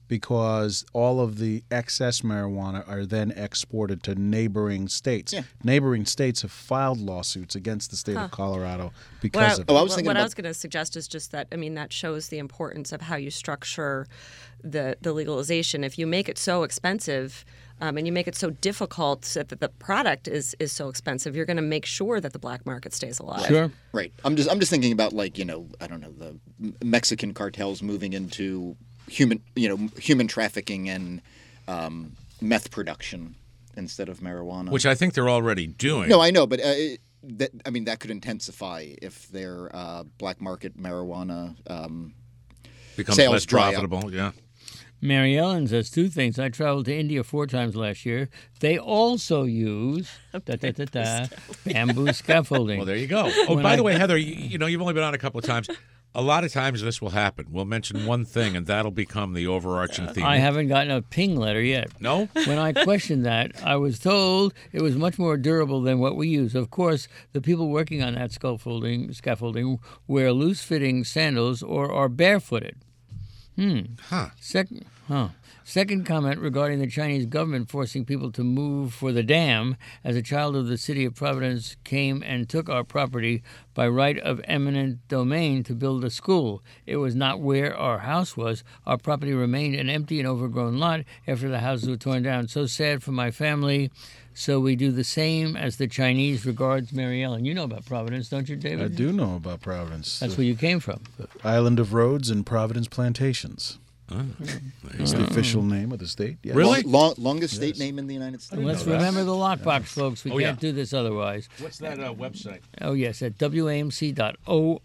because all of the excess marijuana are then exported to neighboring states. Yeah. Neighboring states have filed lawsuits against the state Huh. of Colorado What because I, of Oh, I it. was what- thinking what I about- was going to suggest is just that, I mean, that shows the importance of how you structure the, the legalization. If you make it so expensive um, and you make it so difficult so that the product is, is so expensive, you're going to make sure that the black market stays alive. Sure. Right. I'm just I'm just thinking about, like, you know, I don't know, the M- Mexican cartels moving into human you know human trafficking and um, meth production instead of marijuana. Which I think they're already doing. no, I know, but uh, it- that I mean that could intensify if their uh, black market marijuana. Um, becomes sales less dry up. profitable. Yeah. Mary Ellen says two things. I traveled to India four times last year. They also use da, da, da, da, bamboo scaffolding. Well, there you go. Oh, When by I- the way, Heather, you, you know, you've only been on a couple of times. A lot of times this will happen. We'll mention one thing, and that'll become the overarching theme. I haven't gotten a ping letter yet. No? When I questioned that, I was told it was much more durable than what we use. Of course, the people working on that scaffolding, scaffolding wear loose-fitting sandals or are barefooted. Hmm. Huh. Second, huh. Second comment regarding the Chinese government forcing people to move for the dam. As a child of the city of Providence came and took our property by right of eminent domain to build a school. It was not where our house was. Our property remained an empty and overgrown lot after the houses were torn down. So sad for my family. So we do the same as the Chinese. Regards, Mary Ellen. You know about Providence, don't you, David? I do know about Providence. That's the where you came from. Island of Rhodes and Providence Plantations. It's the official name of the state. Yes. Really? long, longest state name in the United States. Let's know that. remember the lockbox, folks. We Oh, can't yeah. do this otherwise. What's that uh, website? Oh, yes, at W A M C dot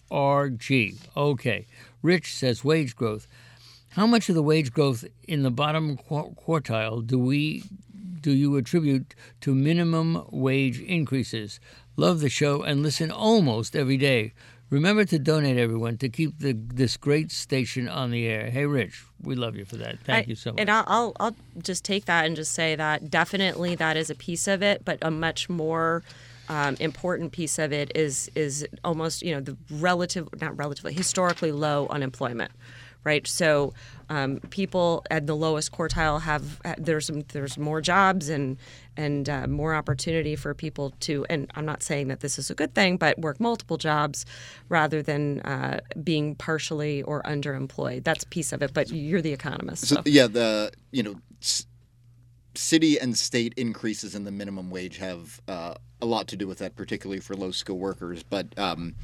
org. Okay. Rich says wage growth. How much of the wage growth in the bottom qu- quartile do we do you attribute to minimum wage increases? Love the show and listen almost every day. Remember to donate, everyone, to keep the, this great station on the air. Hey, Rich, we love you for that. Thank I- you so much. And I'll, I'll I'll just take that and just say that definitely that is a piece of it, but a much more um, important piece of it is is almost, you know, the relative, not relatively, historically low unemployment, right? So um, people at the lowest quartile have there's some, there's more jobs and and uh, more opportunity for people to, and I'm not saying that this is a good thing, but work multiple jobs rather than uh, being partially or underemployed. That's a piece of it, but you're the economist. So, So. yeah, the you know, s- city and state increases in the minimum wage have uh, a lot to do with that, particularly for low skill workers. But um,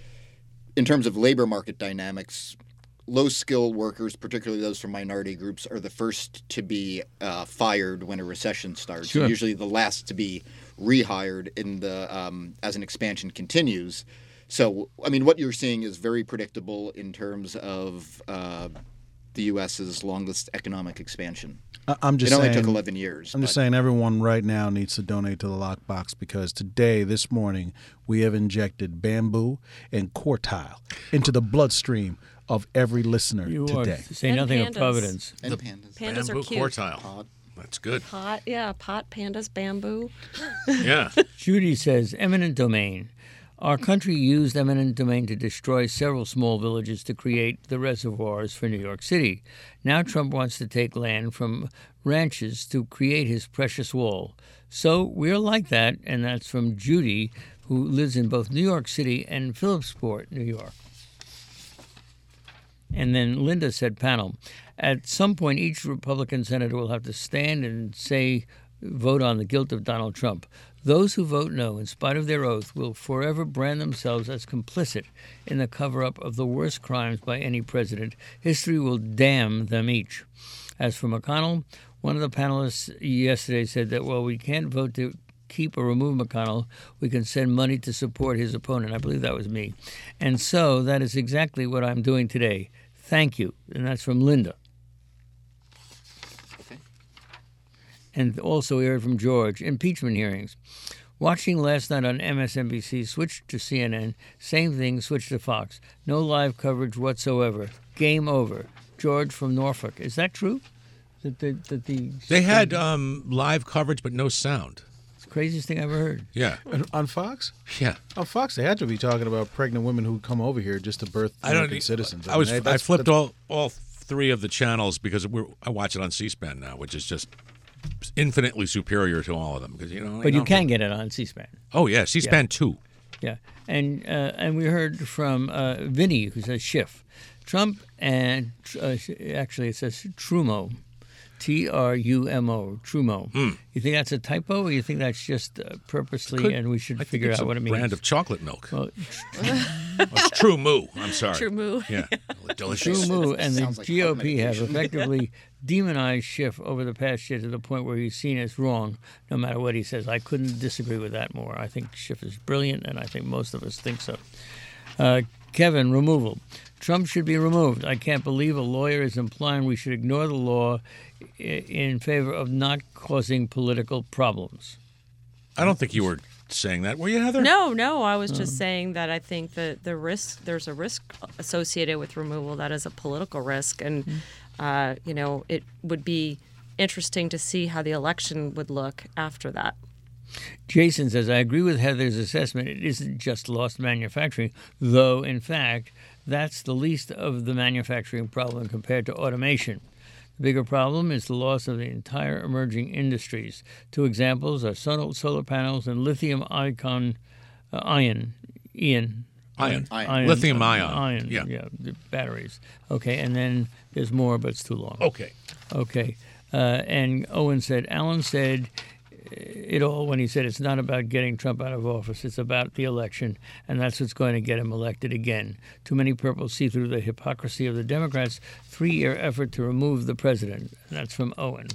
in terms of labor market dynamics, low skill workers, particularly those from minority groups, are the first to be uh, fired when a recession starts. Sure. Usually the last to be rehired in the um, as an expansion continues. So, I mean, what you're seeing is very predictable in terms of uh, the U S's longest economic expansion. I- I'm just it only saying, took eleven years. I'm just but- saying everyone right now needs to donate to the lockbox because today, this morning, we have injected bamboo and quartile into the bloodstream of every listener you today. are say And nothing of pandas. Providence. And pandas. Pandas Bamboo are cute. quartile. That's good. Pot, yeah, pot, pandas, bamboo. Yeah. Judy says, eminent domain. Our country used eminent domain to destroy several small villages to create the reservoirs for New York City. Now Trump wants to take land from ranches to create his precious wall. So we're like that, and that's from Judy, who lives in both New York City and Phillipsport, New York. And then Linda said, panel, at some point each Republican senator will have to stand and say, vote on the guilt of Donald Trump. Those who vote no, in spite of their oath, will forever brand themselves as complicit in the cover-up of the worst crimes by any president. History will damn them each. As for McConnell, one of the panelists yesterday said that, well, we can't vote to keep or remove McConnell, we can send money to support his opponent. I believe that was me. And so that is exactly what I'm doing today. Thank you. And that's from Linda. Okay. And also we heard from George. Impeachment hearings. Watching last night on M S N B C, switched to C N N. Same thing, switched to Fox. No live coverage whatsoever. Game over. George from Norfolk. Is that true? That the, that the They had um, live coverage, but no sound. It's the craziest thing I ever heard. Yeah. And on Fox? Yeah. On Fox, they had to be talking about pregnant women who come over here just to birth I don't. American citizens. I was. mean, I that's- flipped that's- all all three of the channels because we're, I watch it on C-SPAN now, which is just infinitely superior to all of them. Because you know, But you know, can get it on C-SPAN. Oh yeah, C-SPAN Yeah. two. Yeah, and uh, and we heard from uh, Vinny, who says Schiff, Trump, and uh, actually it says Trumo, T R U M O, Trumo. Mm. You think that's a typo, or you think that's just uh, purposely, Could- and we should I think figure it's out a what it means? brand of chocolate milk. Well, Oh, it's True Moo. I'm sorry. True Moo. Yeah, delicious. Trumo and the Sounds like G O heart P have medication. effectively demonized Schiff over the past year to the point where he's seen as wrong, no matter what he says. I couldn't disagree with that more. I think Schiff is brilliant, and I think most of us think so. Uh, Kevin, removal. Trump should be removed. I can't believe a lawyer is implying we should ignore the law i- in favor of not causing political problems. I don't think you were saying that, were you, Heather? No, no. I was Mm. just saying that I think that the risk, there's a risk associated with removal that is a political risk. And, Mm. uh, you know, it would be interesting to see how the election would look after that. Jason says, I agree with Heather's assessment. It isn't just lost manufacturing, though, in fact, that's the least of the manufacturing problem compared to automation. The bigger problem is the loss of the entire emerging industries. Two examples are solar solar panels and lithium icon, uh, ion, ion, Ion. Ion. Lithium uh, ion. ion, Yeah. yeah, the batteries. Okay, and then there's more, but it's too long. Okay. Okay. Uh, and Owen said, Alan said it all when he said it's not about getting Trump out of office, it's about the election, and that's what's going to get him elected again. Too many purple see through the hypocrisy of the Democrats' three-year effort to remove the president. And that's from Owen.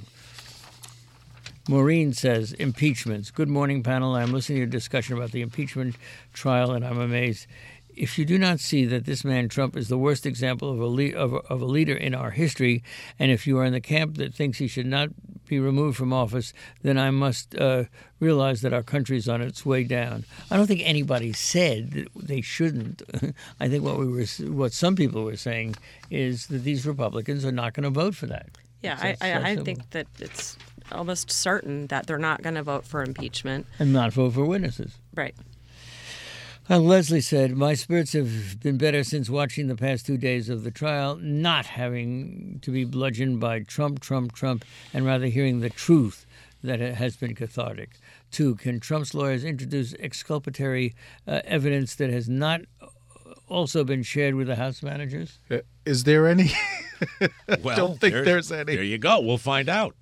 Maureen says, impeachments. Good morning, panel. I'm listening to your discussion about the impeachment trial, and I'm amazed. If you do not see that this man Trump is the worst example of a, le- of, a, of a leader in our history, and if you are in the camp that thinks he should not be removed from office, then I must uh, realize that our country is on its way down. I don't think anybody said that they shouldn't. I think what we were, what some people were saying is that these Republicans are not going to vote for that. Yeah, It's I, that- that I, I simple. think that it's almost certain that they're not going to vote for impeachment. And not vote for witnesses. Right. Uh, Leslie said, my spirits have been better since watching the past two days of the trial, not having to be bludgeoned by Trump, Trump, Trump, and rather hearing the truth that it has been cathartic. Two, can Trump's lawyers introduce exculpatory uh, evidence that has not also been shared with the House managers? Uh, Is there any? Well, Don't think there- there's any. There you go. We'll find out.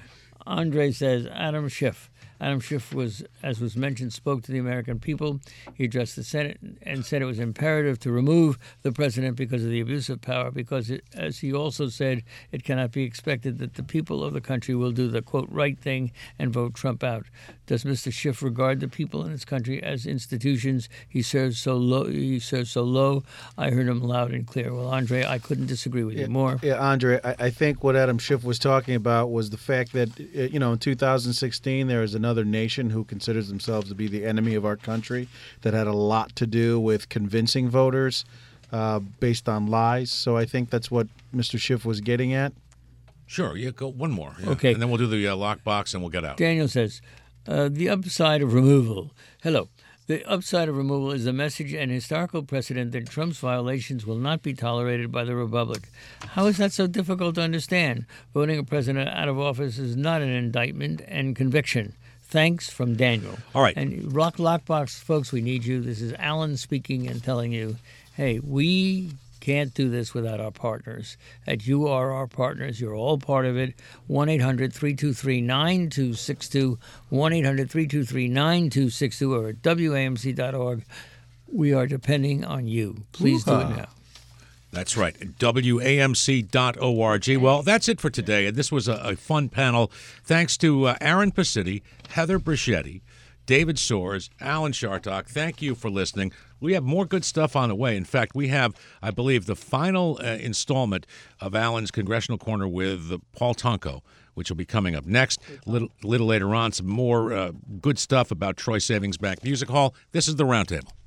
Andre says, Adam Schiff. Adam Schiff was, as was mentioned, spoke to the American people. He addressed the Senate and said it was imperative to remove the president because of the abuse of power, because, it, as he also said, it cannot be expected that the people of the country will do the, quote, right thing and vote Trump out. Does Mister Schiff regard the people in this country as institutions he serves so low? He serves so low. I heard him loud and clear. Well, Andre, I couldn't disagree with you more. Yeah, Andre, I, I think what Adam Schiff was talking about was the fact that, uh, you know, in two thousand sixteen, there was another nation who considers themselves to be the enemy of our country that had a lot to do with convincing voters uh, based on lies. So I think that's what Mister Schiff was getting at. Sure. Yeah, go one more. Yeah. Okay. And then we'll do the uh, lockbox and we'll get out. Daniel says, uh, the upside of removal. Hello. The upside of removal is a message and historical precedent that Trump's violations will not be tolerated by the Republic. How is that so difficult to understand? Voting a president out of office is not an indictment and conviction. Thanks from Daniel. All right. And Rock Lockbox, folks, we need you. This is Alan speaking and telling you, hey, we can't do this without our partners. And you are our partners. You're all part of it. one eight hundred three two three nine two six two, one eight hundred three two three nine two six two, or at W A M C dot org. We are depending on you. Please do it now. That's right. W A M C dot org. Well, that's it for today. And this was a, a fun panel. Thanks to uh, Aaron Pacitti, Heather Brichetti, David Soares, Alan Chartock. Thank you for listening. We have more good stuff on the way. In fact, we have, I believe, the final uh, installment of Alan's Congressional Corner with uh, Paul Tonko, which will be coming up next. A little, little later on, some more uh, good stuff about Troy Savings Bank Music Hall. This is the Roundtable.